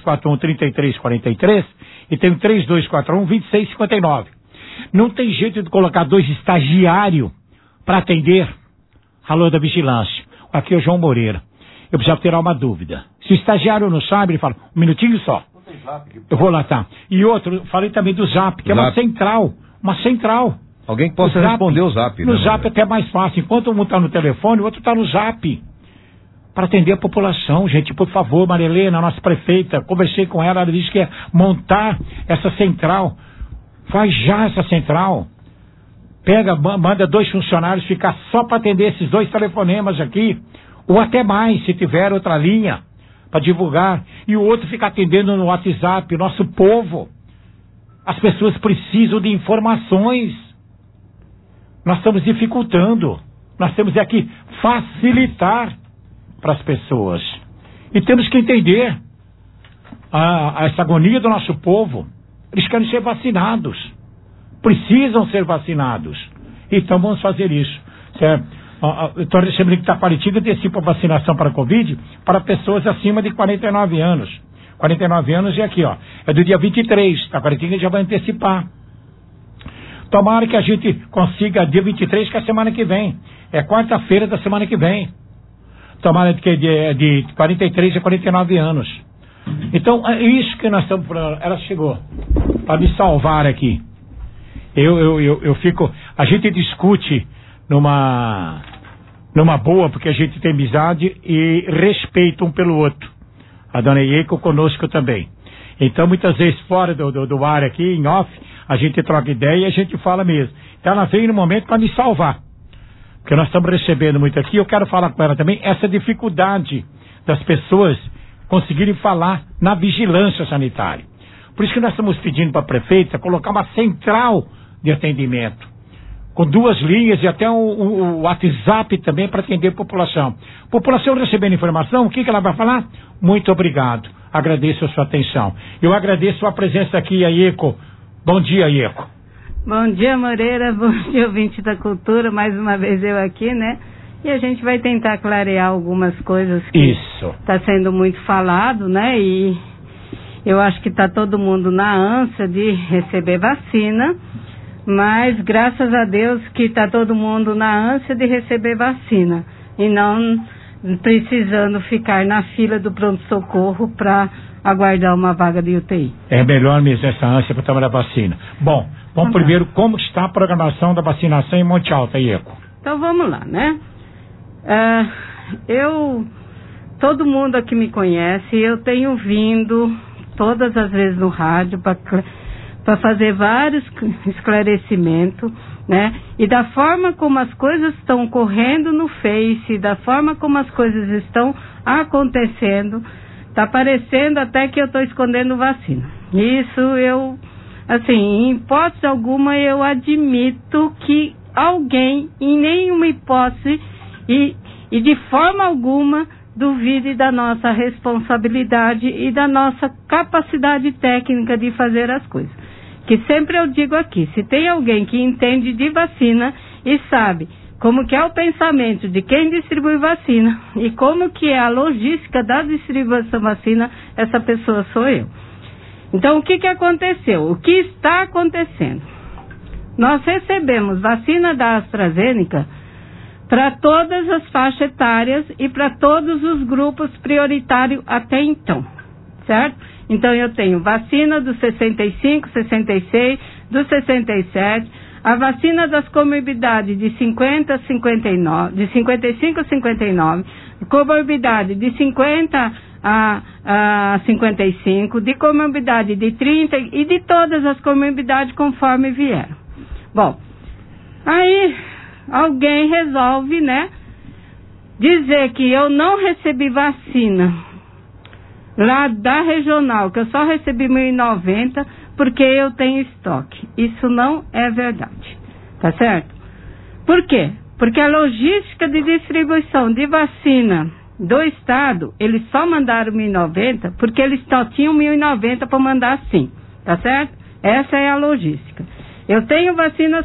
3241-3343 e tem o 3241-2659. Não tem jeito de colocar 2 estagiários para atender. Alô da vigilância. Aqui é o João Moreira. Eu precisava tirar uma dúvida. Se o estagiário não sabe, ele fala, um minutinho só. Eu vou lá, tá. E outro, falei também do Zap, que é uma central. Uma central. Alguém que possa responder o Zap. No Zap é até mais fácil. Enquanto um está no telefone, o outro está no Zap. Para atender a população, gente. Por favor, Marilena, nossa prefeita, conversei com ela disse que ia montar essa central. Faz já essa central. Pega, manda 2 funcionários ficar só para atender esses 2 telefonemas aqui. Ou até mais, se tiver outra linha para divulgar. E o outro fica atendendo no WhatsApp. Nosso povo. As pessoas precisam de informações. Nós estamos dificultando. Nós temos aqui facilitar para as pessoas. E temos que entender essa agonia do nosso povo. Eles querem ser vacinados. Precisam ser vacinados. Então vamos fazer isso. Estou recebendo que está partido desse para vacinação para a Covid para pessoas acima de 49 anos. 49 anos é aqui, ó. É do dia 23. A quarentena já vai antecipar. Tomara que a gente consiga dia 23, que é a semana que vem. É quarta-feira da semana que vem. Tomara que de 43 a 49 anos. Então, é isso que nós estamos falando. Ela chegou para me salvar aqui. Eu fico... A gente discute numa boa, porque a gente tem amizade e respeito um pelo outro. A dona Ieco conosco também. Então, muitas vezes, fora do ar aqui, em off, a gente troca ideia e a gente fala mesmo. Então, ela veio no momento para me salvar. Porque nós estamos recebendo muito aqui. Eu quero falar com ela também essa dificuldade das pessoas conseguirem falar na vigilância sanitária. Por isso que nós estamos pedindo para a prefeita colocar uma central de atendimento, com 2 linhas e até o WhatsApp também para atender a população. População recebendo informação, o que ela vai falar? Muito obrigado. Agradeço a sua atenção. Eu agradeço a presença aqui, a Ieco. Bom dia, Ieco. Bom dia, Moreira. Bom dia, ouvinte da cultura. Mais uma vez eu aqui, né? E a gente vai tentar clarear algumas coisas que está sendo muito falado, né? Eu acho que está todo mundo na ânsia de receber vacina, mas graças a Deus que está todo mundo na ânsia de receber vacina e não precisando ficar na fila do pronto-socorro para aguardar uma vaga de UTI. É melhor mesmo essa ânsia para tomar a vacina. Bom, vamos primeiro, como está a programação da vacinação em Monte Alto, aí, Eco? Então vamos lá, né? Todo mundo aqui me conhece, eu tenho vindo todas as vezes no rádio para fazer vários esclarecimentos, né? E da forma como as coisas estão correndo no Face, da forma como as coisas estão acontecendo, tá parecendo até que eu estou escondendo vacina. Isso em hipótese alguma, eu admito que alguém, em nenhuma hipótese e de forma alguma, duvide da nossa responsabilidade e da nossa capacidade técnica de fazer as coisas. Que sempre eu digo aqui, se tem alguém que entende de vacina e sabe como que é o pensamento de quem distribui vacina e como que é a logística da distribuição da vacina, essa pessoa sou eu. Então, o que aconteceu? O que está acontecendo? Nós recebemos vacina da AstraZeneca para todas as faixas etárias e para todos os grupos prioritários até então, certo? Então, eu tenho vacina dos 65, 66, dos 67, a vacina das comorbidades de 50 a 59, de 55 a 59, comorbidade de 50 a 55, de comorbidade de 30 e de todas as comorbidades conforme vieram. Bom, aí alguém resolve, né, dizer que eu não recebi vacina lá da regional, que eu só recebi 1.090 porque eu tenho estoque. Isso não é verdade, tá certo? Por quê? Porque a logística de distribuição de vacina do estado, eles só mandaram 1.090 porque eles só tinham 1.090 para mandar assim, tá certo? Essa é a logística. Eu tenho vacina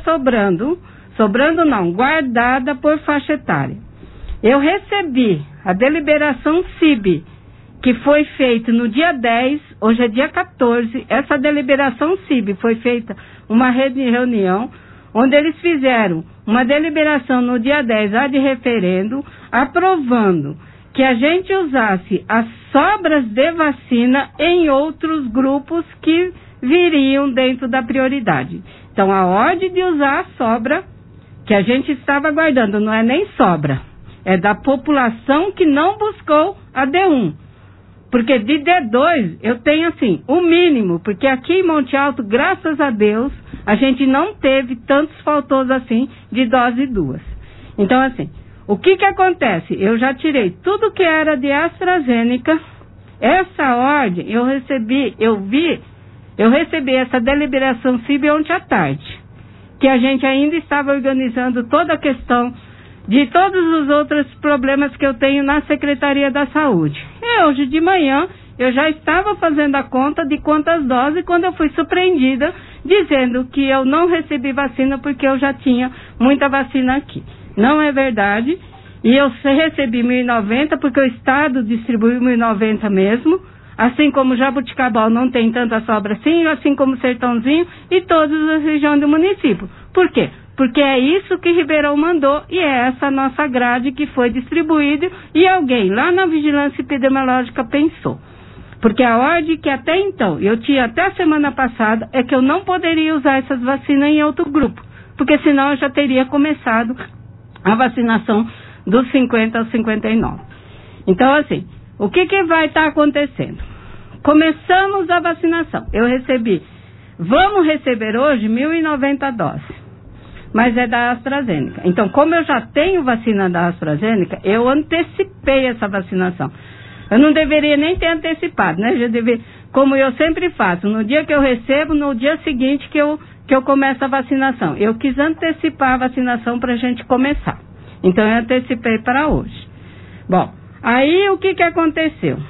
guardada por faixa etária. Eu recebi a deliberação CIB, que foi feita no dia 10, hoje é dia 14, essa deliberação CIB foi feita uma reunião, onde eles fizeram uma deliberação no dia 10, de referendo, aprovando que a gente usasse as sobras de vacina em outros grupos que viriam dentro da prioridade. Então, a ordem de usar a sobra que a gente estava guardando não é nem sobra, é da população que não buscou a D1. Porque de D2 eu tenho assim, o mínimo, porque aqui em Monte Alto, graças a Deus, a gente não teve tantos faltosos assim de dose 2. Então assim, o que acontece? Eu já tirei tudo que era de AstraZeneca, essa ordem eu recebi essa deliberação CIB ontem à tarde, que a gente ainda estava organizando toda a questão de todos os outros problemas que eu tenho na Secretaria da Saúde. E hoje de manhã eu já estava fazendo a conta de quantas doses quando eu fui surpreendida dizendo que eu não recebi vacina porque eu já tinha muita vacina aqui. Não é verdade. E eu recebi 1.090 porque o Estado distribuiu 1.090 mesmo, assim como Jabuticabal não tem tanta sobra assim como Sertãozinho e todas as regiões do município. Por quê? Porque é isso que Ribeirão mandou e é essa nossa grade que foi distribuída e alguém lá na Vigilância Epidemiológica pensou. Porque a ordem que até então, eu tinha até a semana passada, é que eu não poderia usar essas vacinas em outro grupo. Porque senão eu já teria começado a vacinação dos 50 aos 59. Então assim, o que vai estar acontecendo? Começamos a vacinação. Vamos receber hoje 1.090 doses. Mas é da AstraZeneca. Então, como eu já tenho vacina da AstraZeneca, eu antecipei essa vacinação. Eu não deveria nem ter antecipado, né? Como eu sempre faço, no dia que eu recebo, no dia seguinte que eu começo a vacinação. Eu quis antecipar a vacinação para a gente começar. Então, eu antecipei para hoje. Bom, aí o que aconteceu?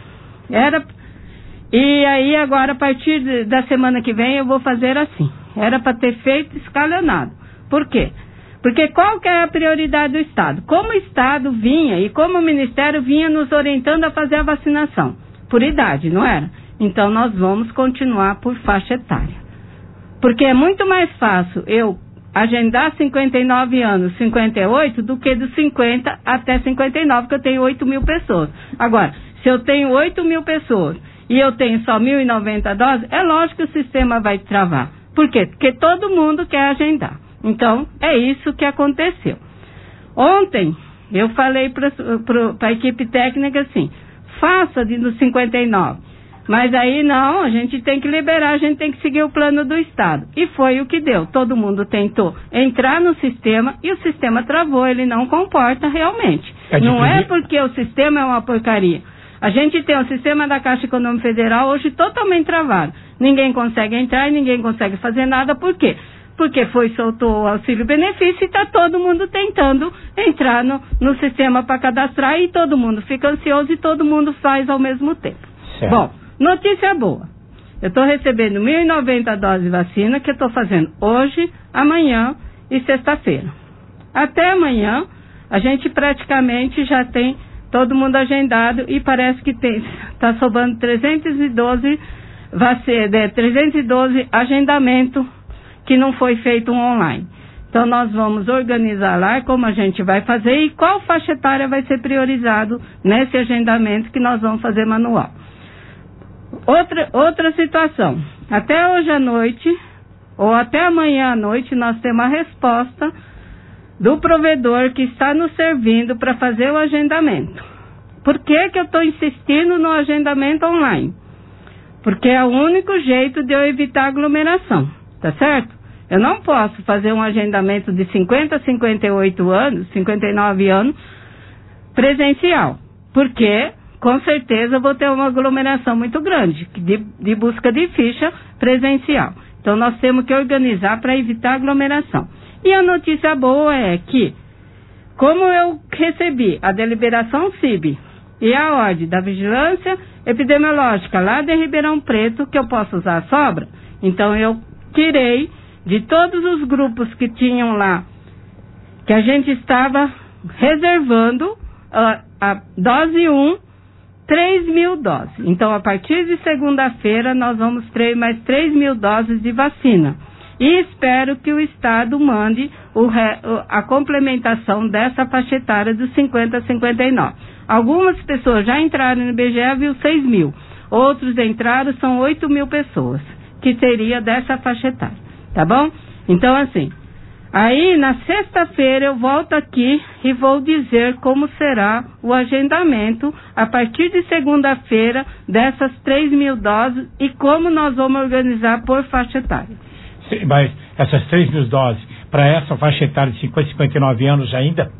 E aí agora, a partir da semana que vem, eu vou fazer assim. Era para ter feito escalonado. Por quê? Porque qual que é a prioridade do Estado? Como o Estado vinha e como o Ministério vinha nos orientando a fazer a vacinação? Por idade, não era? Então nós vamos continuar por faixa etária. Porque é muito mais fácil eu agendar 59 anos, 58, do que dos 50 até 59, que eu tenho 8 mil pessoas. Agora, se eu tenho 8 mil pessoas e eu tenho só 1.090 doses, é lógico que o sistema vai travar. Por quê? Porque todo mundo quer agendar. Então, é isso que aconteceu. Ontem, eu falei para a equipe técnica assim, faça dos 59. Mas aí não, a gente tem que liberar, a gente tem que seguir o plano do Estado. E foi o que deu. Todo mundo tentou entrar no sistema e o sistema travou, ele não comporta realmente. Não é porque o sistema é uma porcaria. A gente tem o sistema da Caixa Econômica Federal hoje totalmente travado. Ninguém consegue entrar e ninguém consegue fazer nada. Por quê? Porque soltou o auxílio-benefício e está todo mundo tentando entrar no sistema para cadastrar e todo mundo fica ansioso e todo mundo faz ao mesmo tempo. Certo. Bom, notícia boa. Eu estou recebendo 1.090 doses de vacina que eu estou fazendo hoje, amanhã e sexta-feira. Até amanhã, a gente praticamente já tem todo mundo agendado e parece que está sobrando 312 agendamentos que não foi feito online. Então, nós vamos organizar lá como a gente vai fazer e qual faixa etária vai ser priorizado nesse agendamento que nós vamos fazer manual. Outra situação. Até hoje à noite, ou até amanhã à noite, nós temos a resposta do provedor que está nos servindo para fazer o agendamento. Por que eu estou insistindo no agendamento online? Porque é o único jeito de eu evitar aglomeração, tá certo? Eu não posso fazer um agendamento de 50 a 58 anos, 59 anos, presencial. Porque, com certeza, eu vou ter uma aglomeração muito grande de busca de ficha presencial. Então, nós temos que organizar para evitar aglomeração. E a notícia boa é que, como eu recebi a deliberação CIB e a ordem da vigilância epidemiológica lá de Ribeirão Preto, que eu posso usar a sobra, então eu tirei de todos os grupos que tinham lá, que a gente estava reservando a dose 1, 3.000 doses. Então, a partir de segunda-feira, nós vamos ter mais 3.000 doses de vacina. E espero que o Estado mande a complementação dessa faixa etária dos 50 a 59. Algumas pessoas já entraram no IBGE, viu 6.000. Outros entraram, são 8.000 pessoas, que seria dessa faixa etária. Tá bom? Então, assim, aí na sexta-feira eu volto aqui e vou dizer como será o agendamento a partir de segunda-feira dessas 3.000 doses e como nós vamos organizar por faixa etária. Sim, mas essas 3.000 doses, para essa faixa etária de 50 e 59 anos ainda?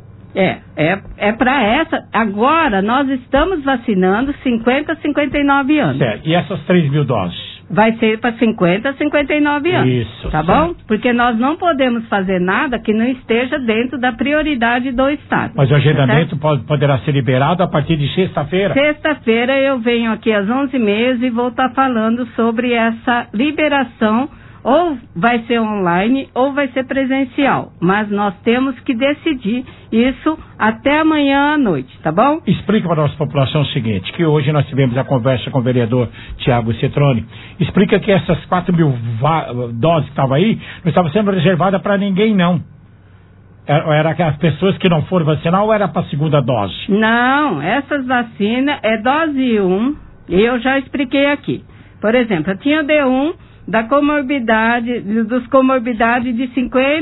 É para essa. Agora nós estamos vacinando 50 a 59 anos. Certo. E essas 3.000 doses? Vai ser para 50 a 59 anos. Isso. Tá bom? Porque nós não podemos fazer nada que não esteja dentro da prioridade do Estado. Mas o agendamento poderá ser liberado a partir de sexta-feira? Sexta-feira eu venho aqui às 11h30 e vou estar falando sobre essa liberação. Ou vai ser online ou vai ser presencial. Mas nós temos que decidir isso até amanhã à noite, tá bom? Explica para a nossa população o seguinte, que hoje nós tivemos a conversa com o vereador Tiago Cetrone. Explica que essas 4.000 doses que estavam aí não estavam sendo reservadas para ninguém, não. Era as pessoas que não foram vacinar ou era para a segunda dose? Não, essas vacinas é dose 1 e eu já expliquei aqui. Por exemplo, eu tinha D1 da comorbidade, dos comorbidades de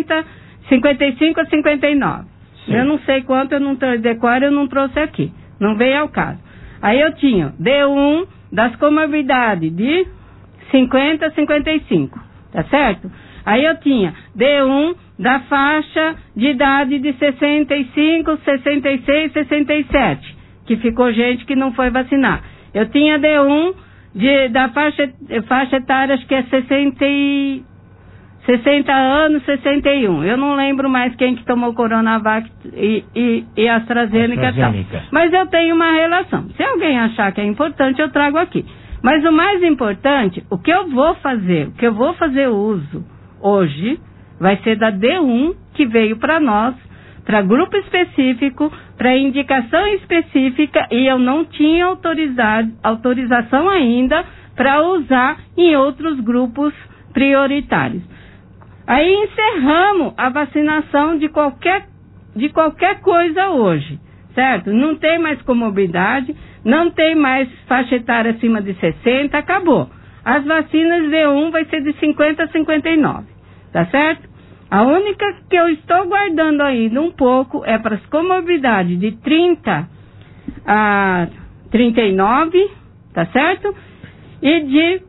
55 a 59. Sim. Eu não sei quanto, eu não decoro, eu não trouxe aqui. Não veio ao caso. Aí eu tinha D1 das comorbidades de 50 a 55, tá certo? Aí eu tinha D1 da faixa de idade de 65, 66, 67, que ficou gente que não foi vacinar. Eu tinha D1 da faixa etária, acho que é 60 anos, 61. Eu não lembro mais quem que tomou Coronavac e AstraZeneca. Tal. Mas eu tenho uma relação. Se alguém achar que é importante, eu trago aqui. Mas o mais importante, o que eu vou fazer uso hoje, vai ser da D1 que veio para nós, para grupo específico, para indicação específica, e eu não tinha autorização ainda para usar em outros grupos prioritários. Aí encerramos a vacinação de qualquer coisa hoje, certo? Não tem mais comorbidade, não tem mais faixa etária acima de 60, acabou. As vacinas V1 vai ser de 50 a 59, tá certo? A única que eu estou guardando ainda um pouco é para as comorbidades de 30 a 39, tá certo? E de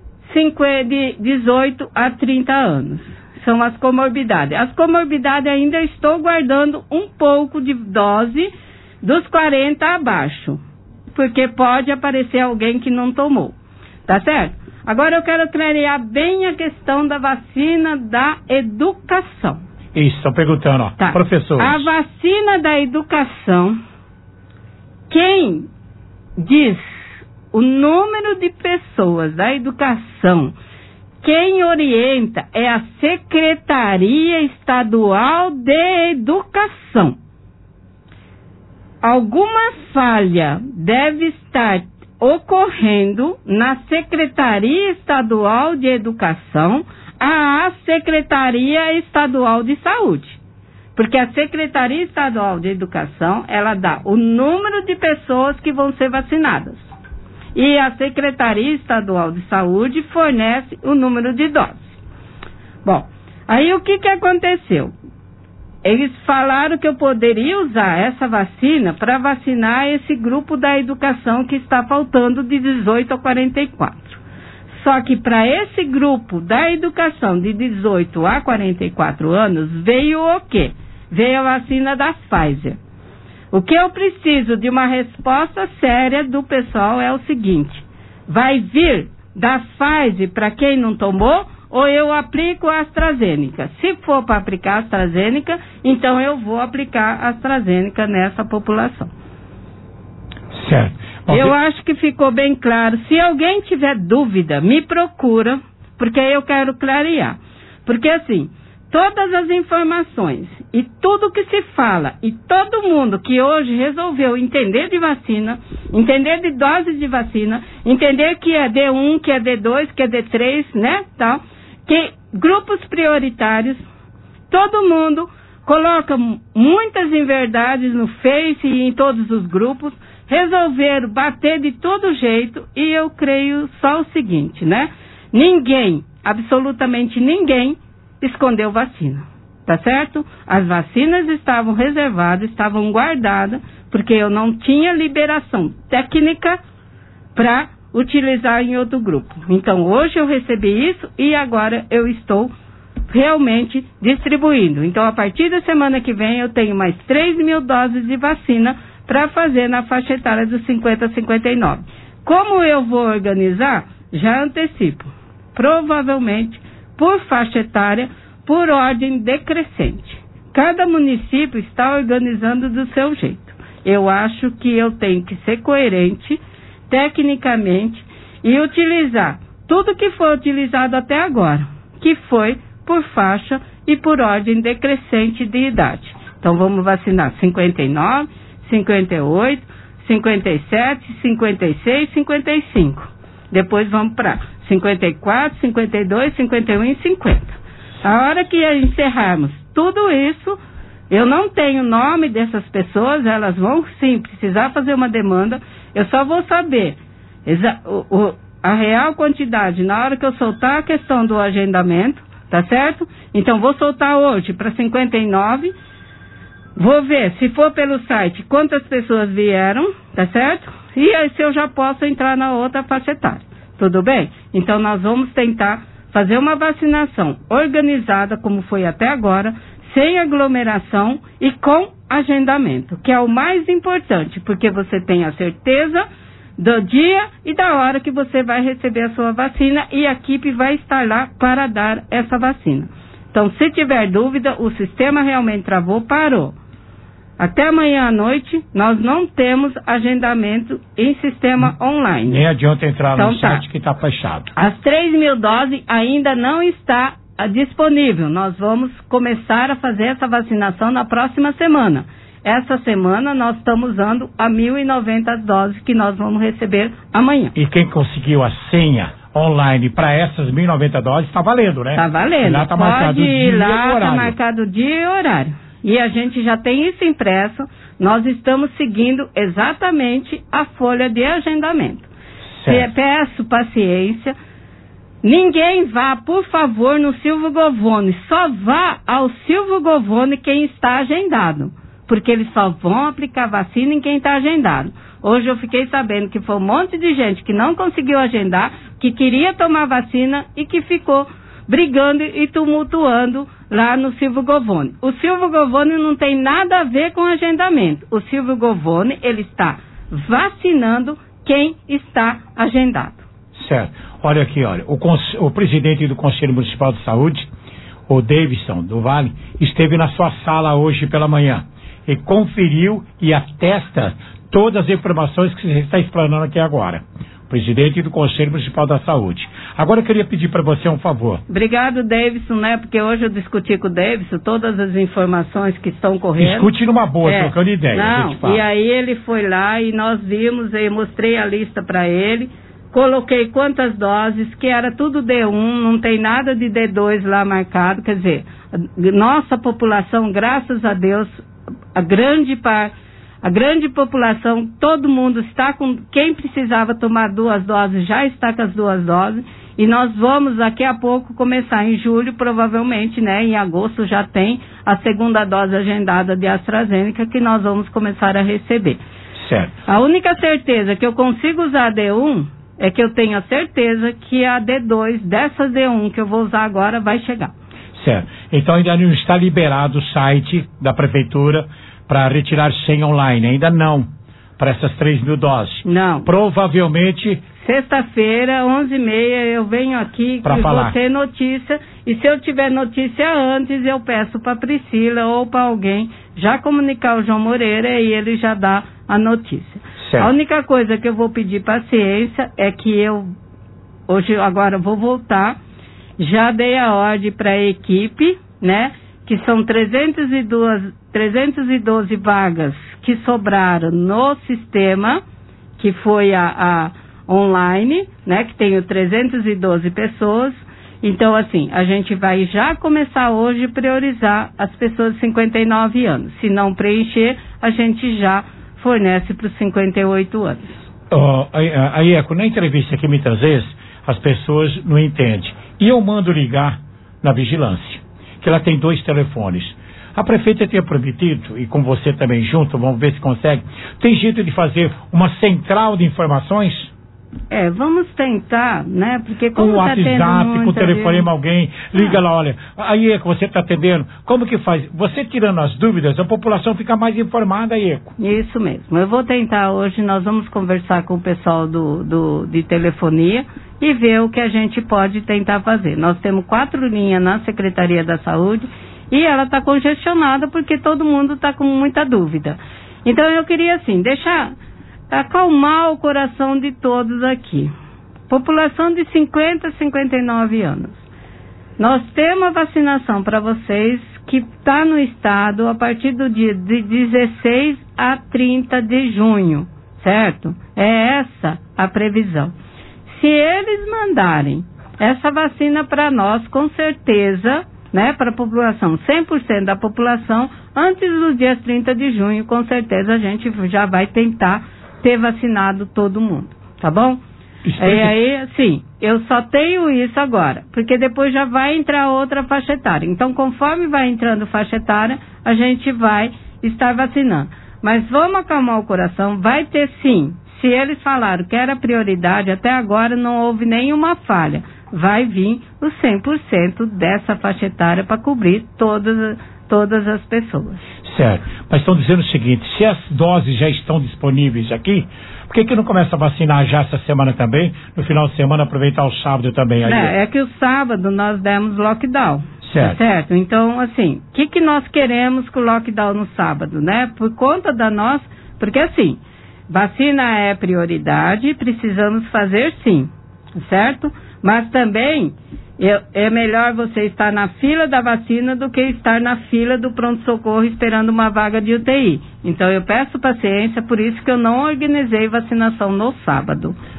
18 a 30 anos. São as comorbidades. As comorbidades ainda estou guardando um pouco de dose dos 40 abaixo, porque pode aparecer alguém que não tomou, tá certo? Agora eu quero clarear bem a questão da vacina da educação. Isso, estou perguntando, ó. Tá. Professores. A vacina da educação, quem diz o número de pessoas da educação, quem orienta é a Secretaria Estadual de Educação. Alguma falha deve estar ocorrendo na Secretaria Estadual de Educação à Secretaria Estadual de Saúde. Porque a Secretaria Estadual de Educação, ela dá o número de pessoas que vão ser vacinadas. E a Secretaria Estadual de Saúde fornece o número de doses. Bom, aí o que aconteceu? Eles falaram que eu poderia usar essa vacina para vacinar esse grupo da educação que está faltando de 18 a 44. Só que para esse grupo da educação de 18 a 44 anos veio o quê? Veio a vacina da Pfizer. O que eu preciso de uma resposta séria do pessoal é o seguinte: vai vir da Pfizer para quem não tomou ou eu aplico a AstraZeneca? Se for para aplicar a AstraZeneca, então eu vou aplicar a AstraZeneca nessa população. Certo. Eu acho que ficou bem claro. Se alguém tiver dúvida, me procura, porque eu quero clarear. Porque assim, todas as informações e tudo que se fala, e todo mundo que hoje resolveu entender de vacina, entender de doses de vacina, entender que é D1, que é D2, que é D3, né, tal, que grupos prioritários, todo mundo coloca muitas inverdades no Face e em todos os grupos, resolveram bater de todo jeito, e eu creio só o seguinte, né, ninguém, absolutamente ninguém, escondeu vacina, tá certo? As vacinas estavam reservadas, estavam guardadas, porque eu não tinha liberação técnica para utilizar em outro grupo. Então, hoje eu recebi isso e agora eu estou realmente distribuindo. Então, a partir da semana que vem, eu tenho mais 3.000 doses de vacina para fazer na faixa etária dos 50 a 59. Como eu vou organizar? Já antecipo. Provavelmente, por faixa etária, por ordem decrescente. Cada município está organizando do seu jeito. Eu acho que eu tenho que ser coerente, tecnicamente, e utilizar tudo que foi utilizado até agora, que foi por faixa e por ordem decrescente de idade. Então, vamos vacinar 59, 58, 57, 56, 55. Depois vamos para 54, 52, 51 e 50. A hora que encerrarmos tudo isso, eu não tenho o nome dessas pessoas, elas vão sim precisar fazer uma demanda, eu só vou saber a real quantidade na hora que eu soltar a questão do agendamento, tá certo? Então vou soltar hoje para 59, vou ver se for pelo site quantas pessoas vieram, tá certo? E aí se eu já posso entrar na outra faixa etária, tudo bem? Então nós vamos tentar fazer uma vacinação organizada como foi até agora, sem aglomeração e com agendamento, que é o mais importante, porque você tem a certeza do dia e da hora que você vai receber a sua vacina e a equipe vai estar lá para dar essa vacina. Então, se tiver dúvida, o sistema realmente travou, parou. Até amanhã à noite, nós não temos agendamento em sistema online. Nem adianta entrar então, no site que está fechado. As 3.000 doses ainda não está disponível. Nós vamos começar a fazer essa vacinação na próxima semana. Essa semana nós estamos usando a 1.090 doses que nós vamos receber amanhã. E quem conseguiu a senha online para essas 1.090 doses, está valendo, né? Está valendo. E lá está marcado o dia e o horário. Está marcado o dia e o horário. E a gente já tem isso impresso. Nós estamos seguindo exatamente a folha de agendamento. Peço paciência. Ninguém vá, por favor, no Silvio Govone. Só vá ao Silvio Govone quem está agendado. Porque eles só vão aplicar vacina em quem está agendado. Hoje eu fiquei sabendo que foi um monte de gente que não conseguiu agendar, que queria tomar vacina e que ficou brigando e tumultuando lá no Silvio Govone. O Silvio Govone não tem nada a ver com agendamento. O Silvio Govone, ele está vacinando quem está agendado. Certo. Olha aqui, o presidente do Conselho Municipal de Saúde, o Davidson do Vale, esteve na sua sala hoje pela manhã e conferiu e atesta todas as informações que você está explanando aqui agora. Presidente do Conselho Municipal da Saúde. Agora eu queria pedir para você um favor. Obrigado, Davidson, né? Porque hoje eu discuti com o Davidson todas as informações que estão correndo. Discute numa boa, trocando ideia. Não, e aí ele foi lá e nós vimos, eu mostrei a lista para ele, coloquei quantas doses, que era tudo D1, não tem nada de D2 lá marcado, quer dizer, nossa população, graças a Deus, a grande população, todo mundo está com, quem precisava tomar 2 doses já está com as 2 doses, e nós vamos daqui a pouco começar em julho, provavelmente, né, em agosto já tem a segunda dose agendada de AstraZeneca que nós vamos começar a receber. Certo. A única certeza que eu consigo usar a D1 é que eu tenho a certeza que a D2 dessa D1 que eu vou usar agora vai chegar. Certo. Então ainda não está liberado o site da prefeitura para retirar senha online, ainda não, para essas 3.000 doses. Não. Provavelmente... Sexta-feira, 11h30, eu venho aqui e vou ter notícia, e se eu tiver notícia antes, eu peço para Priscila ou para alguém já comunicar o João Moreira e ele já dá a notícia. Certo. A única coisa que eu vou pedir paciência é que hoje agora vou voltar, já dei a ordem para a equipe, né, que são 312 vagas que sobraram no sistema, que foi a online, né, que tem 312 pessoas. Então, assim, a gente vai já começar hoje a priorizar as pessoas de 59 anos. Se não preencher, a gente já fornece para os 58 anos. Aí, Eco, na entrevista aqui muitas vezes, as pessoas não entendem. E eu mando ligar na vigilância, que ela tem 2 telefones. A prefeita tinha prometido, e com você também junto, vamos ver se consegue, tem jeito de fazer uma central de informações? Vamos tentar, né? Porque como com o WhatsApp, com o telefonema, alguém liga lá, olha, aí Eco, você está atendendo, como que faz? Você tirando as dúvidas, a população fica mais informada, Eco. Isso mesmo, eu vou tentar hoje, nós vamos conversar com o pessoal de telefonia e ver o que a gente pode tentar fazer. Nós temos 4 linhas na Secretaria da Saúde e ela está congestionada porque todo mundo está com muita dúvida. Então eu queria assim, acalmar o coração de todos aqui. População de 50 a 59 anos. Nós temos a vacinação para vocês que está no estado a partir do dia de 16 a 30 de junho, certo? É essa a previsão. Se eles mandarem essa vacina para nós, com certeza, né, para a população, 100% da população, antes do dia 30 de junho, com certeza a gente já vai tentar ter vacinado todo mundo, tá bom? Sim, eu só tenho isso agora, porque depois já vai entrar outra faixa etária. Então, conforme vai entrando faixa etária, a gente vai estar vacinando. Mas vamos acalmar o coração, vai ter sim. Se eles falaram que era prioridade, até agora não houve nenhuma falha. Vai vir os 100% dessa faixa etária para cobrir todas as pessoas. Certo, mas estão dizendo o seguinte, se as doses já estão disponíveis aqui, por que não começa a vacinar já essa semana também, no final de semana aproveitar o sábado também? Aí? É que o sábado nós demos lockdown, certo? Certo? Então, assim, o que nós queremos com o lockdown no sábado, né? Por conta da nossa, porque assim, vacina é prioridade, precisamos fazer sim, certo? Mas também é melhor você estar na fila da vacina do que estar na fila do pronto-socorro esperando uma vaga de UTI. Então eu peço paciência, por isso que eu não organizei vacinação no sábado.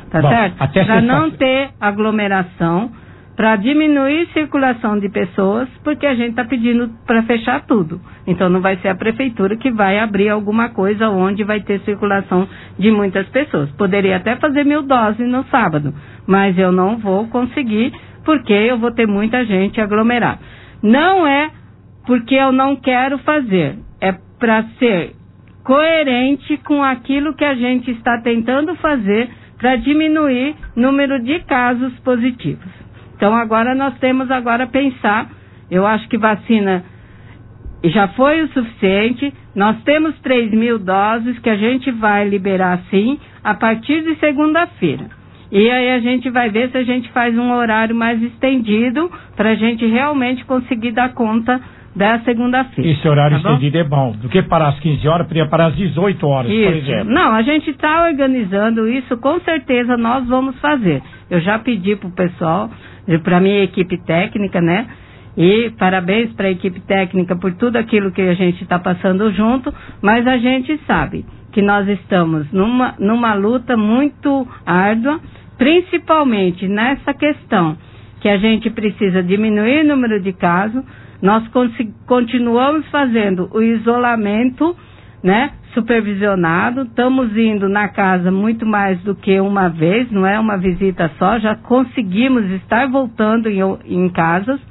tá certo? Para não ter aglomeração, para diminuir a circulação de pessoas, porque a gente está pedindo para fechar tudo. Então não vai ser a prefeitura que vai abrir alguma coisa onde vai ter circulação de muitas pessoas. Poderia até fazer 1.000 doses no sábado, mas eu não vou conseguir, porque eu vou ter muita gente aglomerada. Não é porque eu não quero fazer, é para ser coerente com aquilo que a gente está tentando fazer para diminuir o número de casos positivos. Então agora nós temos agora pensar, eu acho que vacina já foi o suficiente, nós temos 3.000 doses que a gente vai liberar sim a partir de segunda-feira. E aí a gente vai ver se a gente faz um horário mais estendido para a gente realmente conseguir dar conta da segunda-feira. Esse horário estendido é bom. Do que parar às 15 horas, podia parar às 18 horas, isso. Por exemplo. Não, a gente está organizando isso, com certeza nós vamos fazer. Eu já pedi para o pessoal, para a minha equipe técnica, né? E parabéns para a equipe técnica por tudo aquilo que a gente está passando junto, mas a gente sabe que nós estamos numa luta muito árdua, principalmente nessa questão que a gente precisa diminuir o número de casos. Nós continuamos fazendo o isolamento, né, supervisionado, estamos indo na casa muito mais do que uma vez, não é uma visita só, já conseguimos estar voltando em casas.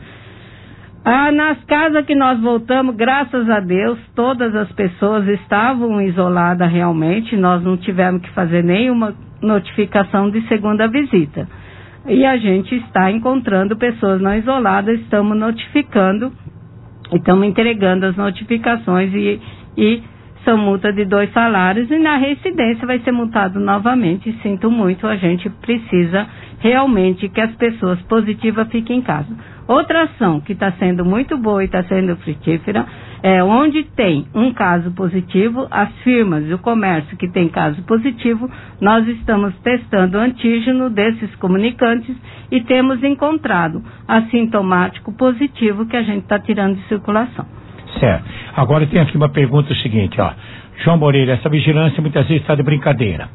Nas casas que nós voltamos, graças a Deus, todas as pessoas estavam isoladas realmente, nós não tivemos que fazer nenhuma notificação de segunda visita. E a gente está encontrando pessoas não isoladas, estamos notificando, estamos entregando as notificações e são multa de 2 salários e na reincidência vai ser multado novamente. Sinto muito, a gente precisa realmente que as pessoas positivas fiquem em casa. Outra ação que está sendo muito boa e está sendo frutífera é onde tem um caso positivo, as firmas e o comércio que tem caso positivo, nós estamos testando o antígeno desses comunicantes e temos encontrado assintomático positivo que a gente está tirando de circulação. Certo. Agora tem aqui uma pergunta seguinte, ó. João Moreira, essa vigilância muitas vezes está de brincadeira.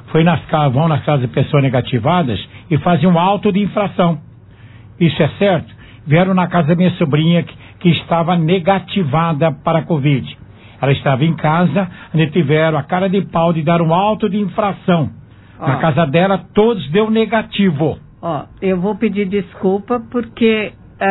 Vão nas casas de pessoas negativadas e fazem um auto de infração. Isso é certo? Vieram na casa da minha sobrinha que estava negativada para a Covid. Ela estava em casa, onde tiveram a cara de pau de dar um auto de infração. Na casa dela, todos deu negativo. Eu vou pedir desculpa porque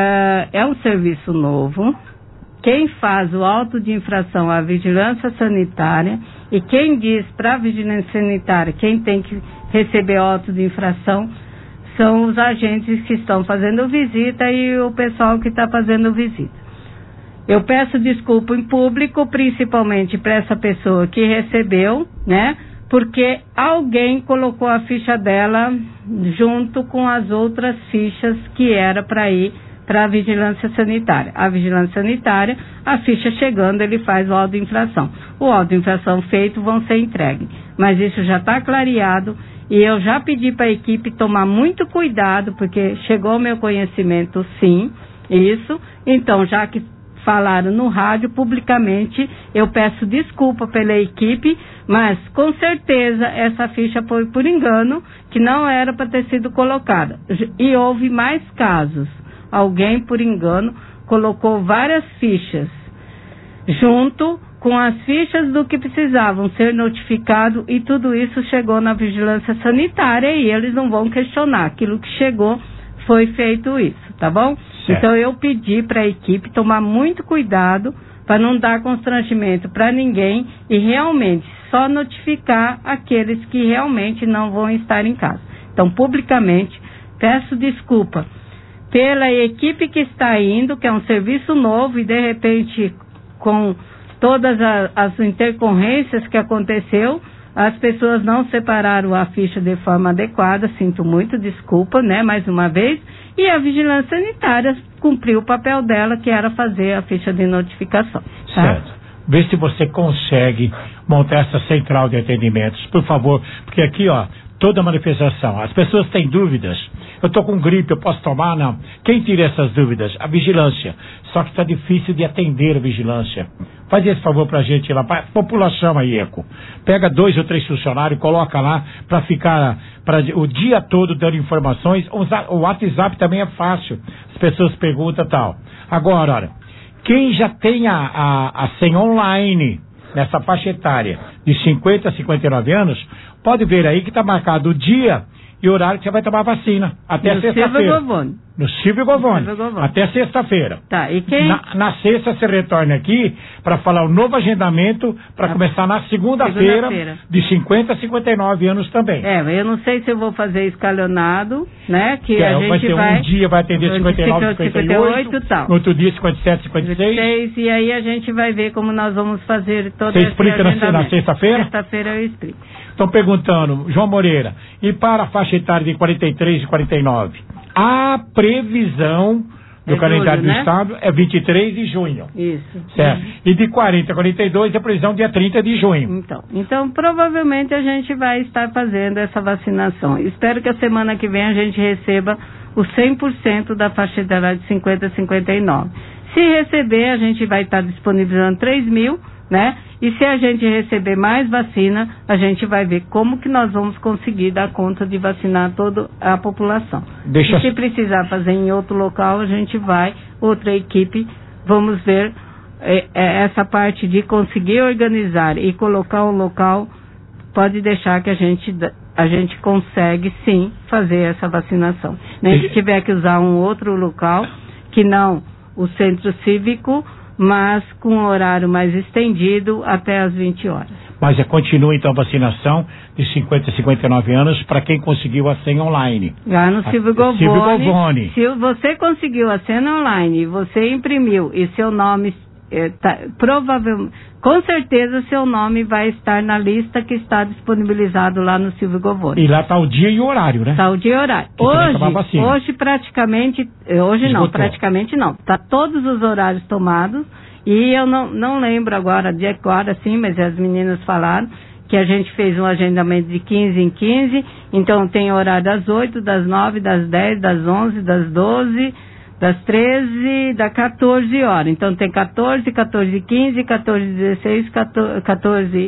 é um serviço novo. Quem faz o auto de infração é a vigilância sanitária e quem diz para a vigilância sanitária quem tem que receber auto de infração são os agentes que estão fazendo visita e o pessoal que está fazendo visita. Eu peço desculpa em público, principalmente para essa pessoa que recebeu, né? Porque alguém colocou a ficha dela junto com as outras fichas que era para ir para a vigilância sanitária. A vigilância sanitária, a ficha chegando, ele faz o auto de infração. O auto de infração feito vão ser entregues. Mas isso já está clareado e eu já pedi para a equipe tomar muito cuidado, porque chegou ao meu conhecimento, sim, isso. Então, já que falaram no rádio, publicamente, eu peço desculpa pela equipe, mas com certeza essa ficha foi por engano, que não era para ter sido colocada. E houve mais casos. Alguém, por engano, colocou várias fichas junto com as fichas do que precisavam ser notificado e tudo isso chegou na vigilância sanitária e eles não vão questionar. Aquilo que chegou foi feito isso, tá bom? Certo. Então eu pedi para a equipe tomar muito cuidado para não dar constrangimento para ninguém e realmente só notificar aqueles que realmente não vão estar em casa. Então, publicamente, peço desculpa pela equipe que está indo, que é um serviço novo e de repente com todas as intercorrências que aconteceu, as pessoas não separaram a ficha de forma adequada, sinto muito, desculpa, né, mais uma vez, e a vigilância sanitária cumpriu o papel dela, que era fazer a ficha de notificação. Tá? Certo. Vê se você consegue montar essa central de atendimentos, por favor, porque aqui, ó, toda manifestação. As pessoas têm dúvidas. Eu estou com gripe, eu posso tomar? Não. Quem tira essas dúvidas? A vigilância. Só que está difícil de atender a vigilância. Faz esse favor pra gente lá, pra população aí, Eco. Pega 2 ou 3 funcionários, coloca lá para ficar o dia todo dando informações. O WhatsApp também é fácil. As pessoas perguntam e tal. Agora, olha, quem já tem a senha online nessa faixa etária de 50 a 59 anos, pode ver aí que está marcado o dia e o horário que você vai tomar a vacina. Até sexta-feira. No Silvio Govone. Até sexta-feira. Tá, e quem? Na sexta você retorna aqui para falar o novo agendamento para começar na segunda-feira de 50 a 59 anos também. Eu não sei se eu vou fazer escalonado, né? Que a gente vai... Um dia vai atender 59, 58, tal. No outro dia 57, 56. E aí a gente vai ver como nós vamos fazer todo esse explica na sexta-feira? Sexta-feira eu explico. Estão perguntando, João Moreira, e para a faixa etária de 43 e 49? A previsão do calendário do Estado é 23 de junho. Isso. Certo. E de 40 a 42 a previsão dia 30 de junho. Então, provavelmente a gente vai estar fazendo essa vacinação. Espero que a semana que vem a gente receba os 100% da faixa etária de 50 a 59. Se receber, a gente vai estar disponibilizando 3 mil, né? E se a gente receber mais vacina, a gente vai ver como que nós vamos conseguir dar conta de vacinar toda a população. E se precisar fazer em outro local, a gente vai, outra equipe, vamos ver essa parte de conseguir organizar e colocar um local, pode deixar que a gente consegue sim fazer essa vacinação. Nem se tiver que usar um outro local, que não o centro cívico, mas com um horário mais estendido até as 20 horas. Mas continua então a vacinação de 50 a 59 anos para quem conseguiu a senha online. Lá no Silvio Govone. Se você conseguiu a senha online, você imprimiu e seu nome provavelmente, com certeza seu nome vai estar na lista que está disponibilizado lá no Silvio Govone. E lá está o dia e o horário, né? Está o dia e o horário. Hoje praticamente não. Está todos os horários tomados e eu não lembro agora de agora sim, mas as meninas falaram que a gente fez um agendamento de 15 em 15, então tem horário das 8, das 9, das 10, das 11, das 12... das 13, das 14 horas. Então tem 14, 14, 15, 14, 16, 14,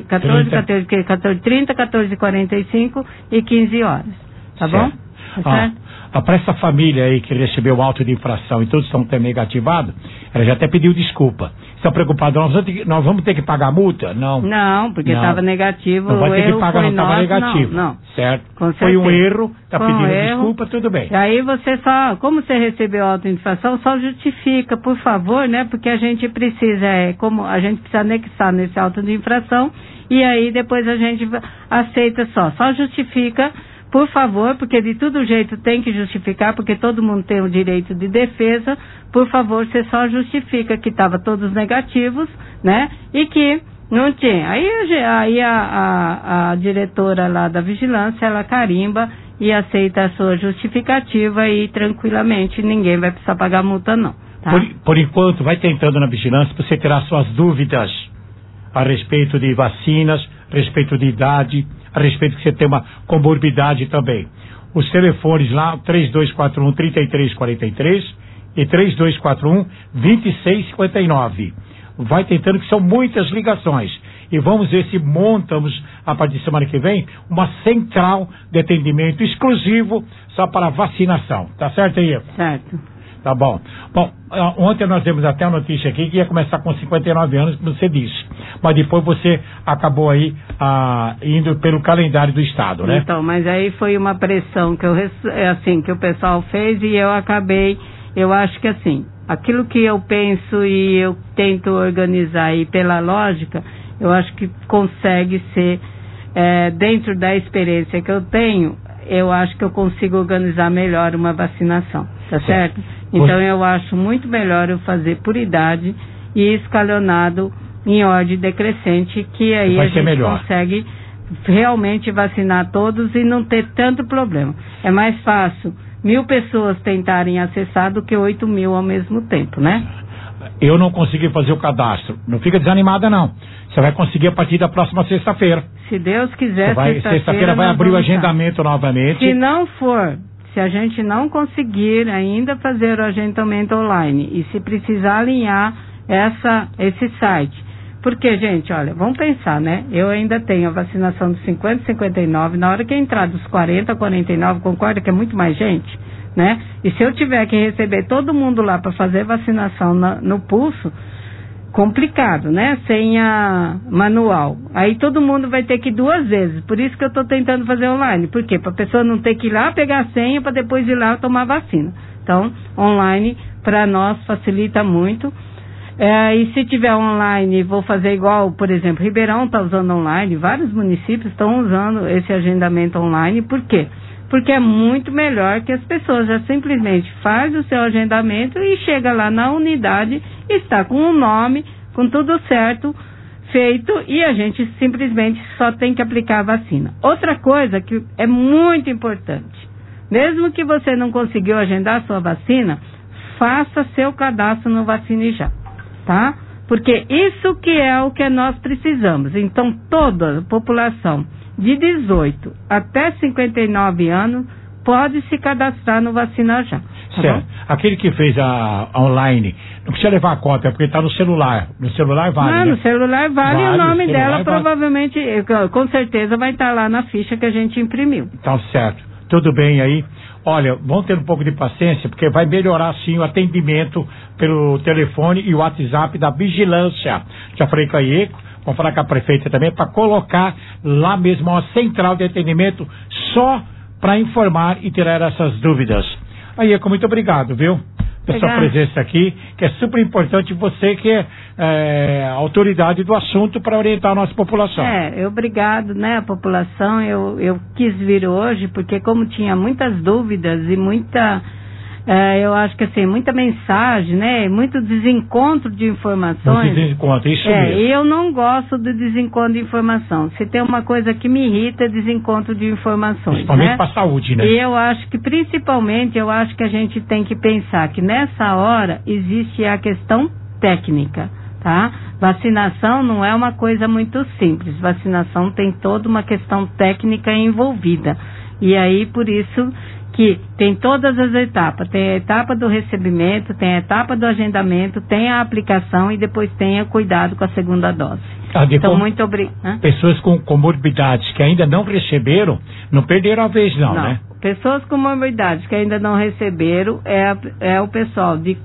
30, 14, 45 e 15 horas. Tá bom? Certo? Para essa família aí que recebeu auto de infração e todos estão negativado, ela já até pediu desculpa. Estão preocupados, nós vamos ter que pagar a multa? Não. Não, porque estava negativo. Não vai ter que pagar, não estava negativo. Não. Certo? Foi um erro, está pedindo desculpa, tudo bem. E aí você como você recebeu auto de infração, só justifica, por favor, né? Porque a gente precisa, a gente precisa anexar nesse auto de infração e aí depois a gente aceita só justifica. Por favor, porque de todo jeito tem que justificar, porque todo mundo tem o direito de defesa. Por favor, você só justifica que estava todos negativos, né? E que não tinha. Aí a diretora lá da vigilância, ela carimba e aceita a sua justificativa e tranquilamente ninguém vai precisar pagar multa, não. Tá? Por enquanto, vai tentando na vigilância para você tirar suas dúvidas a respeito de vacinas, a respeito de idade, a respeito que você tem uma comorbidade também. Os telefones lá, 3241-3343 e 3241-2659. Vai tentando, que são muitas ligações. E vamos ver se montamos, a partir de semana que vem, uma central de atendimento exclusivo só para vacinação. Tá certo aí? Certo. Tá bom. Bom, ontem nós demos até a notícia aqui que ia começar com 59 anos, como você disse. Mas depois você acabou aí indo pelo calendário do Estado, né? Então, mas aí foi uma pressão que que o pessoal fez e eu acabei, eu acho que aquilo que eu penso e eu tento organizar aí pela lógica, eu acho que consegue ser, dentro da experiência que eu tenho, eu acho que eu consigo organizar melhor uma vacinação, tá certo? Então eu acho muito melhor eu fazer por idade e escalonado em ordem decrescente, que aí a gente consegue realmente vacinar todos e não ter tanto problema. É mais fácil 1.000 pessoas tentarem acessar do que 8.000 ao mesmo tempo, né? eu não consegui fazer o cadastro. Não fica desanimada, não. Você vai conseguir a partir da próxima sexta-feira. Se Deus quiser, sexta-feira vai abrir o agendamento novamente. Se não for, se a gente não conseguir ainda fazer o agendamento online e se precisar alinhar esse site. Porque, gente, olha, vamos pensar, né? Eu ainda tenho a vacinação dos 50 e 59, na hora que entrar dos 40 a 49, concorda que é muito mais gente, né? E se eu tiver que receber todo mundo lá para fazer vacinação no pulso, complicado, né? Sem a manual. Aí todo mundo vai ter que ir 2 vezes. Por isso que eu estou tentando fazer online. Por quê? Para a pessoa não ter que ir lá pegar a senha para depois ir lá tomar vacina. Então, online, para nós, facilita muito. E se tiver online, vou fazer igual, por exemplo, Ribeirão está usando online, vários municípios estão usando esse agendamento online. Por quê? Porque é muito melhor que as pessoas já simplesmente fazem o seu agendamento e chega lá na unidade, está com o nome, com tudo certo, feito, e a gente simplesmente só tem que aplicar a vacina. Outra coisa que é muito importante, mesmo que você não conseguiu agendar a sua vacina, faça seu cadastro no Vacine Já, tá? Porque isso que é o que nós precisamos. Então, toda a população de 18 até 59 anos pode se cadastrar no Vacina Já. Tá certo. bom? Aquele que fez a online, não precisa levar a cópia, porque está no celular. No celular vale, Não, né? no celular vale, Vale, o nome dela vale. provavelmente, com certeza vai estar lá na ficha que a gente imprimiu. Tá certo. Tudo bem aí. Olha, vamos ter um pouco de paciência, porque vai melhorar sim o atendimento pelo telefone e o WhatsApp da vigilância. Já falei com a IECO, vamos falar com a prefeita também, para colocar lá mesmo uma central de atendimento só para informar e tirar essas dúvidas. A IECO, muito obrigado, viu? Pela sua presença aqui, que é super importante, você que é autoridade do assunto para orientar a nossa população. Obrigado, né, a população. Eu quis vir hoje porque como tinha muitas dúvidas e eu acho que assim, muita mensagem, né, muito desencontro de informações. Desencontro, isso mesmo. E eu não gosto de desencontro de informação. Se tem uma coisa que me irrita, é desencontro de informações. Principalmente né? para a saúde, né? E eu acho que, principalmente, que a gente tem que pensar que nessa hora existe a questão técnica, tá? Vacinação não é uma coisa muito simples. Vacinação tem toda uma questão técnica envolvida. E aí, por isso que tem todas as etapas. Tem a etapa do recebimento, tem a etapa do agendamento, tem a aplicação e depois tem o cuidado com a segunda dose. Então, muito obrigado. Pessoas com comorbidades que ainda não receberam, não perderam a vez não, né? Pessoas com comorbidades que ainda não receberam é o pessoal de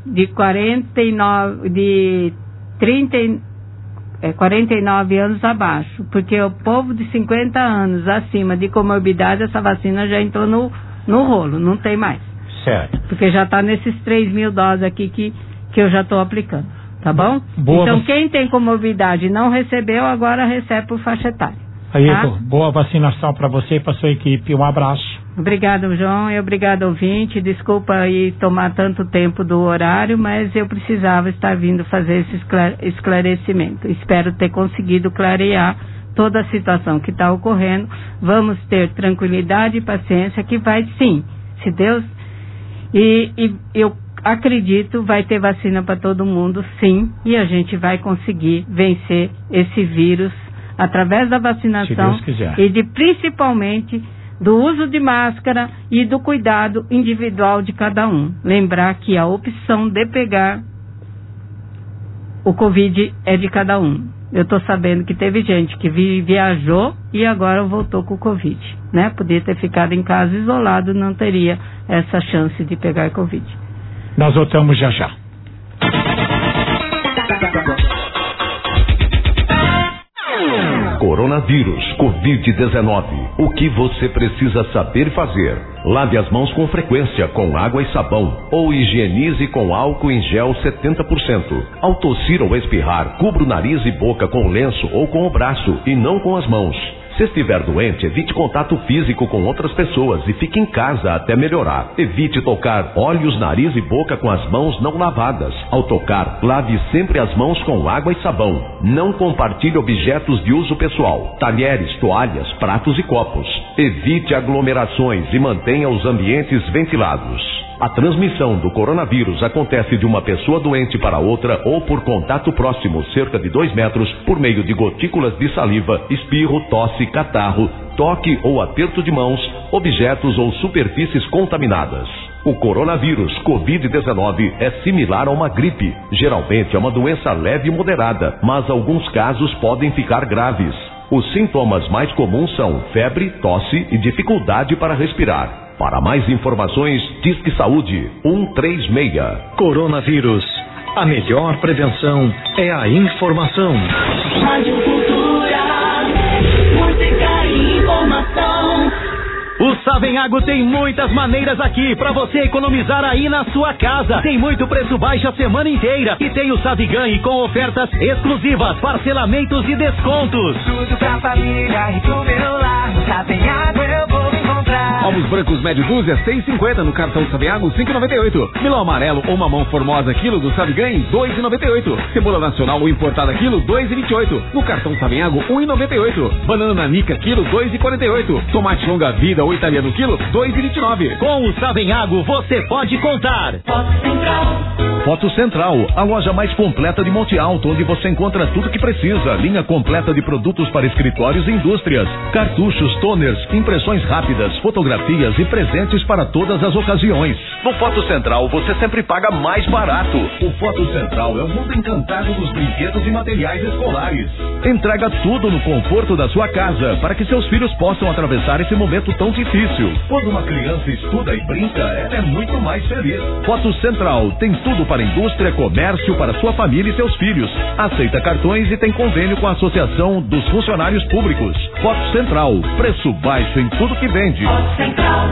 49 anos abaixo, porque o povo de 50 anos acima de comorbidade, essa vacina já entrou no rolo, não tem mais. Certo. Porque já está nesses 3.000 doses aqui que eu já estou aplicando, tá bom? Então quem tem comorbidade e não recebeu, agora recebe por faixa etária. Aí, tá? Boa vacinação para você e para sua equipe, um abraço. Obrigado, João, e obrigado, ouvinte. Desculpa aí tomar tanto tempo do horário, mas eu precisava estar vindo fazer esse esclarecimento. Espero ter conseguido clarear toda a situação que está ocorrendo. Vamos ter tranquilidade e paciência, que vai sim, se Deus... E eu acredito, vai ter vacina para todo mundo, sim, e a gente vai conseguir vencer esse vírus através da vacinação, se Deus quiser. E principalmente do uso de máscara e do cuidado individual de cada um. Lembrar que a opção de pegar o Covid é de cada um. Eu estou sabendo que teve gente que viajou e agora voltou com o Covid, né? Podia ter ficado em casa isolado, não teria essa chance de pegar Covid. Nós voltamos já já. Coronavírus, Covid-19. O que você precisa saber fazer? Lave as mãos com frequência com água e sabão ou higienize com álcool em gel 70%. Ao tossir ou espirrar, cubra o nariz e boca com lenço ou com o braço e não com as mãos. Se estiver doente, evite contato físico com outras pessoas e fique em casa até melhorar. Evite tocar olhos, nariz e boca com as mãos não lavadas. Ao tocar, lave sempre as mãos com água e sabão. Não compartilhe objetos de uso pessoal, talheres, toalhas, pratos e copos. Evite aglomerações e mantenha os ambientes ventilados. A transmissão do coronavírus acontece de uma pessoa doente para outra ou por contato próximo, cerca de 2 metros, por meio de gotículas de saliva, espirro, tosse, catarro, toque ou aperto de mãos, objetos ou superfícies contaminadas. O coronavírus Covid-19 é similar a uma gripe. Geralmente é uma doença leve e moderada, mas alguns casos podem ficar graves. Os sintomas mais comuns são febre, tosse e dificuldade para respirar. Para mais informações, Disque Saúde 136. Coronavírus. A melhor prevenção é a informação. Rádio Cultura, música e informação. O Savenhago tem muitas maneiras aqui pra você economizar aí na sua casa. Tem muito preço baixo a semana inteira e tem o Saviganhe com ofertas exclusivas, parcelamentos e descontos. Tudo pra família e pro meu lar. Savenhago eu vou encontrar. Ovos brancos médio dúzia, 6,50 no cartão Saviago, 5,98. Milão amarelo ou mamão formosa quilo do Saviganhe, 2,98. Cebola nacional ou importada quilo, 2,28. No cartão Saviago, 1,98. Banana nanica quilo, 2,48. Tomate longa vida ou italiano quilo, 2,29. Com o Savenhago você pode contar. Foto Central, a loja mais completa de Monte Alto, onde você encontra tudo que precisa. Linha completa de produtos para escritórios e indústrias, cartuchos, toners, impressões rápidas, fotografias e presentes para todas as ocasiões. No Foto Central você sempre paga mais barato. O Foto Central é o mundo encantado dos brinquedos e materiais escolares. Entrega tudo no conforto da sua casa, para que seus filhos possam atravessar esse momento tão difícil. Quando uma criança estuda e brinca, ela é muito mais feliz. Foto Central tem tudo para indústria, comércio, para sua família e seus filhos. Aceita cartões e tem convênio com a Associação dos Funcionários Públicos. Foto Central, preço baixo em tudo que vende. Foto Central.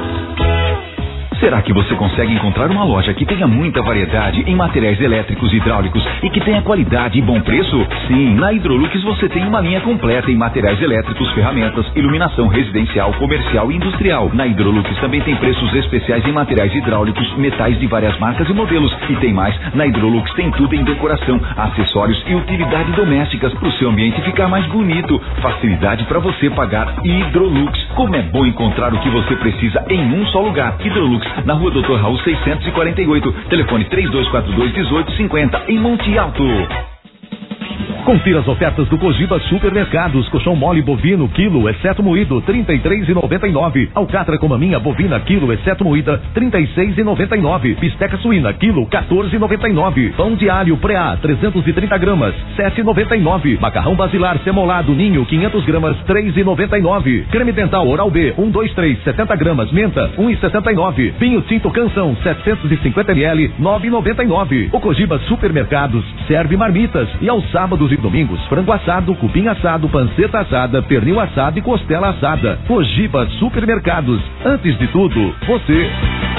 Será que você consegue encontrar uma loja que tenha muita variedade em materiais elétricos e hidráulicos e que tenha qualidade e bom preço? Sim, na Hidrolux você tem uma linha completa em materiais elétricos, ferramentas, iluminação residencial, comercial e industrial. Na Hidrolux também tem preços especiais em materiais hidráulicos, metais de várias marcas e modelos. E tem mais, na Hidrolux tem tudo em decoração, acessórios e utilidades domésticas para o seu ambiente ficar mais bonito. Facilidade para você pagar. Hidrolux. Como é bom encontrar o que você precisa em um só lugar. Hidrolux, na Rua Dr. Raul 648, telefone 3242-1850, em Monte Alto. Confira as ofertas do Cogiba Supermercados. Colchão mole bovino, quilo, exceto moído, R$ 33,99. Alcatra com maminha bovina, quilo, exceto moída, R$ 36,99. Bisteca suína, quilo, R$ 14,99. Pão de alho pré-A, 330 gramas, R$ 7,99. Macarrão basilar semolado ninho, 500 gramas, R$ 3,99. Creme dental Oral B, 123, 70 gramas, menta, R$ 1,69. Vinho tinto Canção, 750 ml, R$ 9,99. O Cogiba Supermercados serve marmitas e aos sábados e domingos, frango assado, cupim assado, panceta assada, pernil assado e costela assada. Cogiba Supermercados. Antes de tudo, você.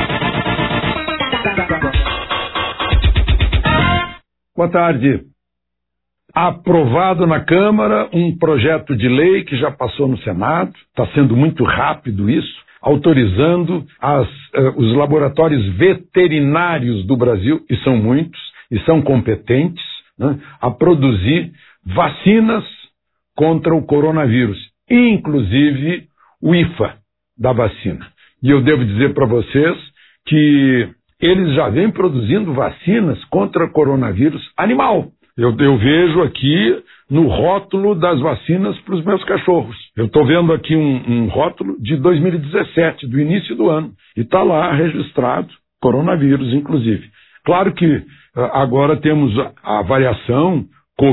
Boa tarde. Aprovado na Câmara um projeto de lei que já passou no Senado, está sendo muito rápido isso, autorizando os laboratórios veterinários do Brasil, e são muitos, e são competentes, a produzir vacinas contra o coronavírus, inclusive o IFA da vacina. E eu devo dizer para vocês que eles já vêm produzindo vacinas contra coronavírus animal. Eu vejo aqui no rótulo das vacinas para os meus cachorros. Eu estou vendo aqui um rótulo de 2017, do início do ano, e está lá registrado coronavírus, inclusive. Claro que agora temos a variação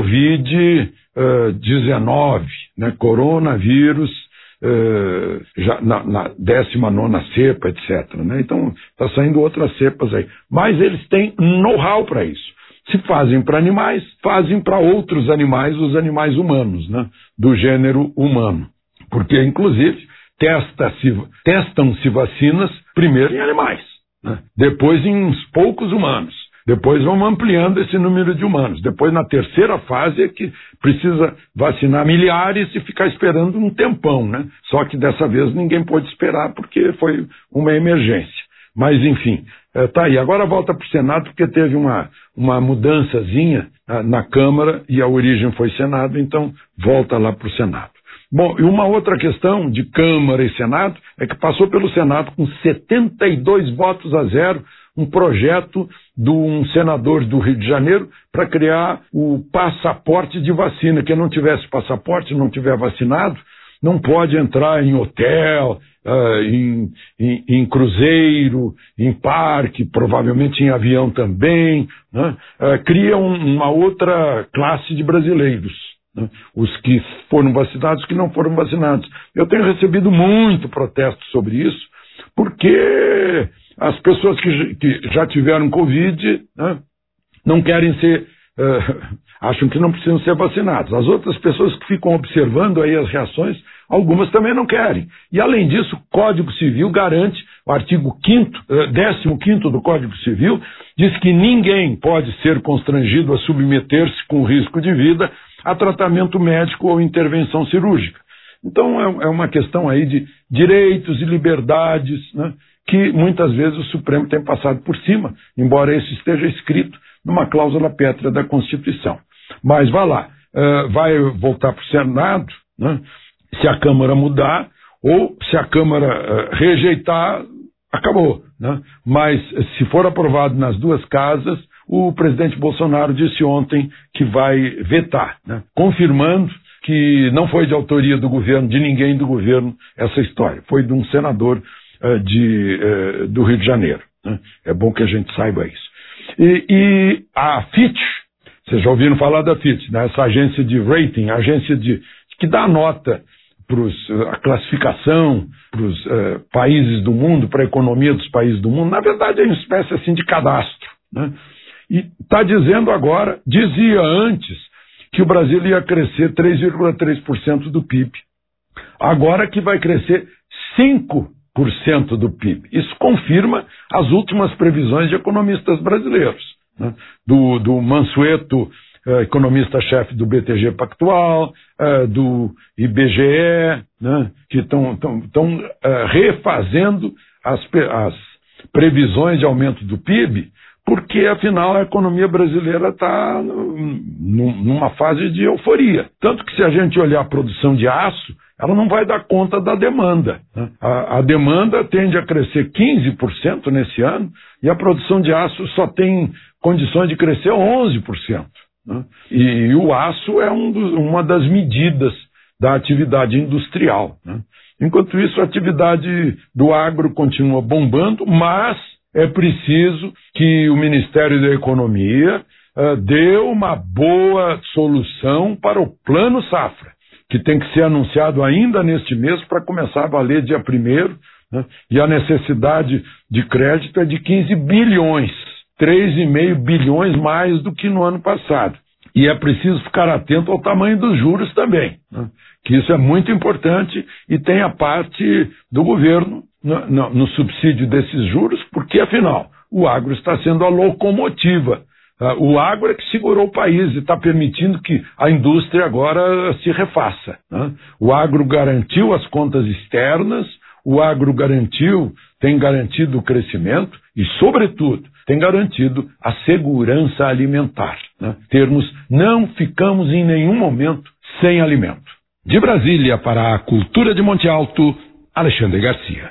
Covid-19, né? Coronavírus, já na 19ª cepa, etc. Né? Então, está saindo outras cepas aí. Mas eles têm know-how para isso. Se fazem para animais, fazem para outros animais, os animais humanos, né? Do gênero humano. Porque, inclusive, testam-se vacinas primeiro em animais, né? Depois em uns poucos humanos. Depois vamos ampliando esse número de humanos. Depois, na terceira fase, é que precisa vacinar milhares e ficar esperando um tempão, né? Só que dessa vez ninguém pôde esperar porque foi uma emergência. Mas, enfim, tá aí. Agora volta para o Senado porque teve uma mudançazinha na Câmara e a origem foi Senado, então volta lá para o Senado. Bom, e uma outra questão de Câmara e Senado é que passou pelo Senado com 72 votos a 0 um projeto de um senador do Rio de Janeiro para criar o passaporte de vacina. Quem não tivesse passaporte, não tiver vacinado, não pode entrar em hotel, em cruzeiro, em parque, provavelmente em avião também, né? Cria uma outra classe de brasileiros, né? Os que foram vacinados, os que não foram vacinados. Eu tenho recebido muito protesto sobre isso, porque as pessoas que já tiveram Covid, né, não querem ser, acham que não precisam ser vacinados. As outras pessoas que ficam observando aí as reações, algumas também não querem. E, além disso, o Código Civil garante, o artigo 15º do Código Civil, diz que ninguém pode ser constrangido a submeter-se com risco de vida a tratamento médico ou intervenção cirúrgica. Então, é uma questão aí de direitos e liberdades, né, que muitas vezes o Supremo tem passado por cima, embora isso esteja escrito numa cláusula pétrea da Constituição. Mas vá lá, vai voltar para o Senado, né, se a Câmara mudar, ou se a Câmara rejeitar, acabou, né? Mas se for aprovado nas duas casas, o presidente Bolsonaro disse ontem que vai vetar, né, confirmando que não foi de autoria do governo, de ninguém do governo, essa história. Foi de um senador do Rio de Janeiro, né? É bom que a gente saiba isso. E a Fitch, vocês já ouviram falar da Fitch, né? Essa agência de rating, agência que dá nota a classificação para os países do mundo, para a economia dos países do mundo. Na verdade, é uma espécie assim de cadastro, né? E está dizendo agora, dizia antes, que o Brasil ia crescer 3,3% do PIB. Agora que vai crescer 5% do PIB. Isso confirma as últimas previsões de economistas brasileiros, né? Do Mansueto, economista-chefe do BTG Pactual, do IBGE, né? Que estão refazendo as previsões de aumento do PIB, porque, afinal, a economia brasileira está numa fase de euforia. Tanto que, se a gente olhar a produção de aço, ela não vai dar conta da demanda, né? A demanda tende a crescer 15% nesse ano, e a produção de aço só tem condições de crescer 11%. Né? E o aço é uma das medidas da atividade industrial, né? Enquanto isso, a atividade do agro continua bombando, mas é preciso que o Ministério da Economia dê uma boa solução para o Plano Safra, que tem que ser anunciado ainda neste mês para começar a valer dia 1º, né? E a necessidade de crédito é de 15 bilhões, 3,5 bilhões mais do que no ano passado. E é preciso ficar atento ao tamanho dos juros também, né? Que isso é muito importante, e tem a parte do governo no subsídio desses juros, porque, afinal, o agro está sendo a locomotiva. O agro é que segurou o país e está permitindo que a indústria agora se refaça, né? O agro garantiu as contas externas, o agro tem garantido o crescimento e, sobretudo, tem garantido a segurança alimentar, né? Não ficamos em nenhum momento sem alimento. De Brasília para a Cultura de Monte Alto, Alexandre Garcia.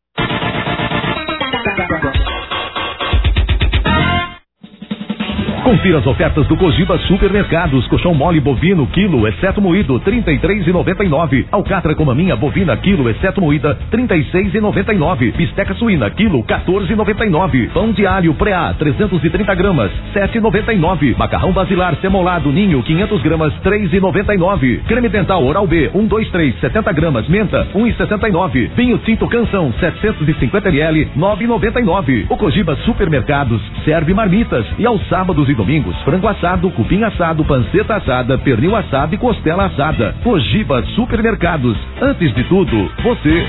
Confira as ofertas do Cogiba Supermercados. Colchão mole bovino, quilo, exceto moído, R$ 33,99. Alcatra com maminha bovina, quilo, exceto moída, R$ 36,99. Bisteca suína, quilo, R$ 14,99. Pão de alho pré-A, 330 gramas, R$ 7,99. Macarrão basilar semolado ninho, 500 gramas, R$ 3,99. Creme dental Oral-B, 1, 2, 3, 70 gramas, menta, R$ 1,69. Vinho tinto Canção, 750 ml, R$ 9,99. O Cogiba Supermercados serve marmitas, e aos sábados e domingos, frango assado, cupim assado, panceta assada, pernil assado e costela assada. Cogiba Supermercados. Antes de tudo, você.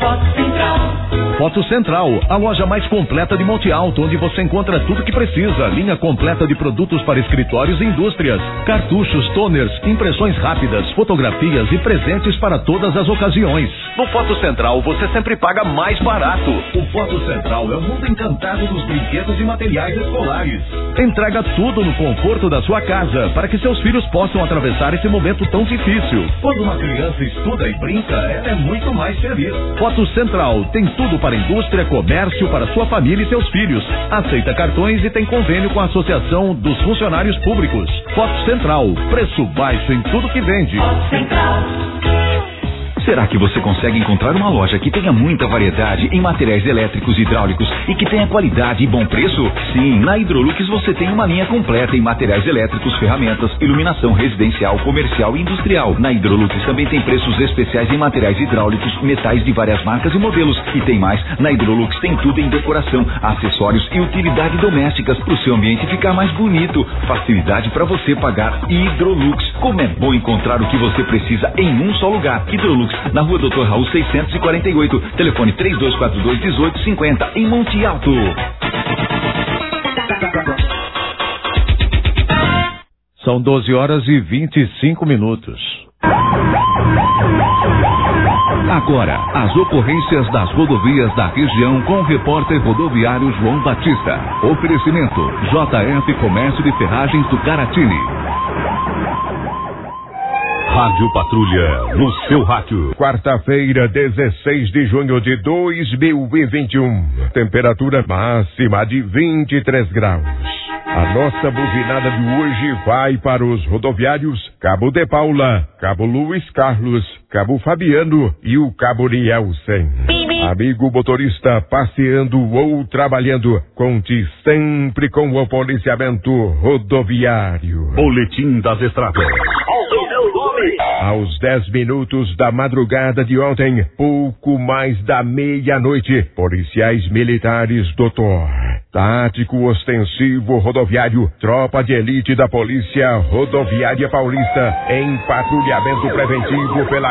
Foto Central, a loja mais completa de Monte Alto, onde você encontra tudo que precisa. Linha completa de produtos para escritórios e indústrias. Cartuchos, toners, impressões rápidas, fotografias e presentes para todas as ocasiões. No Foto Central, você sempre paga mais barato. O Foto Central é o mundo encantado dos brinquedos e materiais escolares. Entrega tudo no conforto da sua casa, para que seus filhos possam atravessar esse momento tão difícil. Quando uma criança estuda e brinca, ela é muito mais feliz. Foto Central tem tudo para para indústria, comércio, para sua família e seus filhos. Aceita cartões e tem convênio com a Associação dos Funcionários Públicos. Foto Central, preço baixo em tudo que vende. Será que você consegue encontrar uma loja que tenha muita variedade em materiais elétricos e hidráulicos e que tenha qualidade e bom preço? Sim, na Hidrolux você tem uma linha completa em materiais elétricos, ferramentas, iluminação residencial, comercial e industrial. Na Hidrolux também tem preços especiais em materiais hidráulicos, metais de várias marcas e modelos. E tem mais, na Hidrolux tem tudo em decoração, acessórios e utilidades domésticas para o seu ambiente ficar mais bonito. Facilidade para você pagar. Hidrolux. Como é bom encontrar o que você precisa em um só lugar. Hidrolux, na Rua Dr. Raul 648, telefone 3242-1850, em Monte Alto. São 12h25. Agora, as ocorrências das rodovias da região com o repórter rodoviário João Batista. Oferecimento, JF Comércio de Ferragens do Caratini. Rádio Patrulha, no seu rádio. Quarta-feira, 16 de junho de 2021. Temperatura máxima de 23 graus. A nossa buzinada de hoje vai para os rodoviários Cabo de Paula, Cabo Luiz Carlos, Cabo Fabiano e o Cabo Nielsen. Amigo motorista, passeando ou trabalhando, conte sempre com o policiamento rodoviário. Boletim das Estradas. Aos 10 minutos da madrugada de ontem, pouco mais da meia-noite, policiais militares Doutor, tático ostensivo rodoviário, tropa de elite da Polícia Rodoviária Paulista, em patrulhamento preventivo pela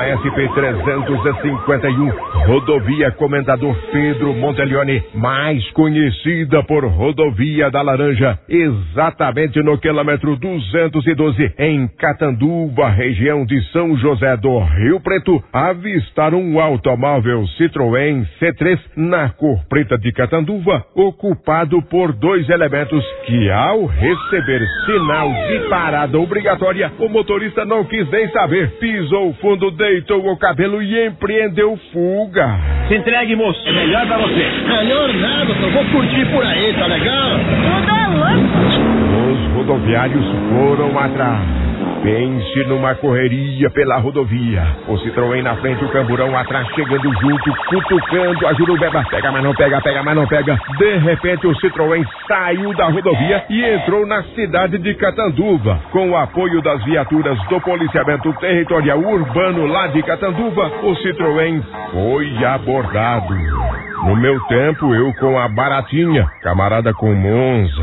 SP-351, rodovia Comendador Pedro Monteleone, mais conhecida por Rodovia da Laranja, exatamente no quilômetro 212, em Catanduva, região de São José do Rio Preto, avistaram um automóvel Citroën C3 na cor preta de Catanduva, ocupado por dois elementos que, ao receber sinal de parada obrigatória, o motorista não quis nem saber, pisou fundo, deitou o cabelo e empreendeu fuga. Se entregue, moço, é melhor pra você. Melhor nada, só vou curtir por aí, tá legal? Tudo é louco. Os rodoviários foram atrás. Pense numa correria pela rodovia. O Citroën na frente, o camburão atrás, chegando junto, cutucando a jurubeba. Pega, mas não pega, pega, mas não pega. De repente, o Citroën saiu da rodovia e entrou na cidade de Catanduva. Com o apoio das viaturas do policiamento territorial urbano lá de Catanduva, o Citroën foi abordado. No meu tempo, eu com a baratinha, camarada com Monza,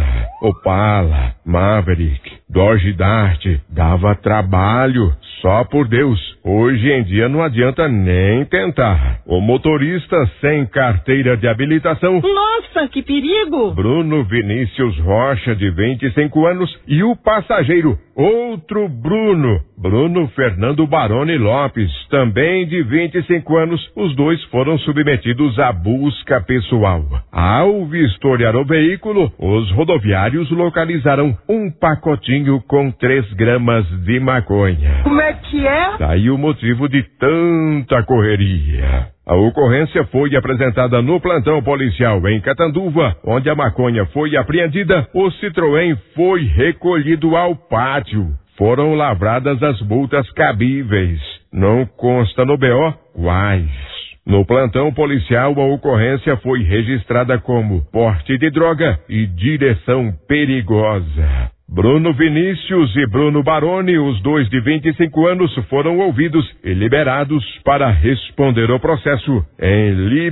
Opala, Maverick, Dodge Dart, dava trabalho, só por Deus. Hoje em dia não adianta nem tentar. O motorista sem carteira de habilitação... Nossa, que perigo! Bruno Vinícius Rocha, de 25 anos, e o passageiro, outro Bruno Fernando Baroni Lopes, também de 25 anos, os dois foram submetidos à busca pessoal. Ao vistoriar o veículo, os rodoviários localizaram um pacotinho com 3 gramas de maconha. Como é que é? Daí o motivo de tanta correria. A ocorrência foi apresentada no plantão policial em Catanduva, onde a maconha foi apreendida, o Citroën foi recolhido ao pátio. Foram lavradas as multas cabíveis. Não consta no BO quais. No plantão policial, a ocorrência foi registrada como porte de droga e direção perigosa. Bruno Vinícius e Bruno Baroni, os dois de 25 anos, foram ouvidos e liberados para responder ao processo em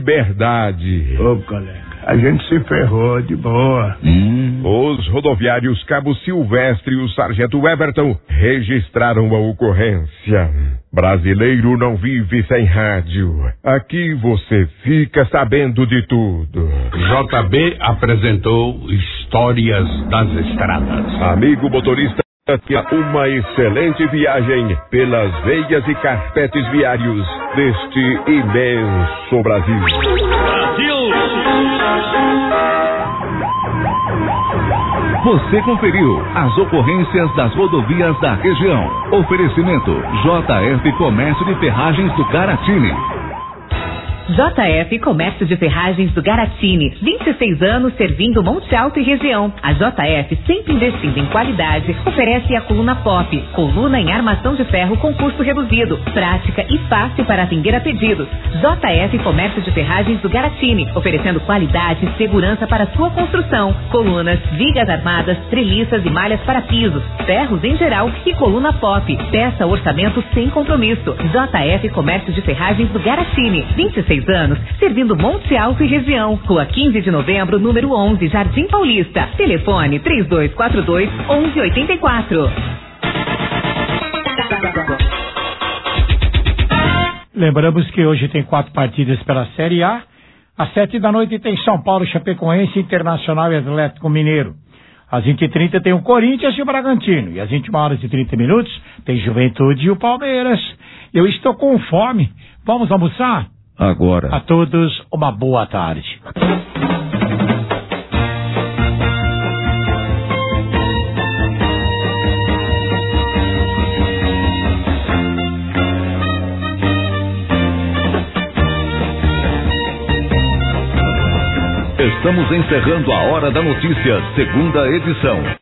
liberdade. Ô, colega, a gente se ferrou de boa. Os rodoviários Cabo Silvestre e o Sargento Everton registraram a ocorrência. Brasileiro não vive sem rádio. Aqui você fica sabendo de tudo. JB apresentou Histórias das Estradas. Amigo motorista, uma excelente viagem pelas veias e carpetes viários deste imenso Brasil. Você conferiu as ocorrências das rodovias da região. Oferecimento JF Comércio de Ferragens do Caratini. JF Comércio de Ferragens do Garatini, 26 anos servindo Monte Alto e região. A JF, sempre investindo em qualidade, oferece a coluna Pop, coluna em armação de ferro com custo reduzido, prática e fácil para atender a pedidos. JF Comércio de Ferragens do Garatini, oferecendo qualidade e segurança para sua construção. Colunas, vigas armadas, treliças e malhas para pisos, ferros em geral e coluna Pop. Peça orçamento sem compromisso. JF Comércio de Ferragens do Garatini, 26 anos, servindo Monte Alto e região. Rua 15 de novembro, número 11, Jardim Paulista. Telefone 3242-1184. Lembramos que hoje tem 4 partidas pela Série A. Às 7 da noite tem São Paulo, Chapecoense, Internacional e Atlético Mineiro. Às 20h30 tem o Corinthians e o Bragantino. E às 21h30 tem Juventude e o Palmeiras. Eu estou com fome. Vamos almoçar? Agora. A todos, uma boa tarde. Estamos encerrando a Hora da Notícia, segunda edição.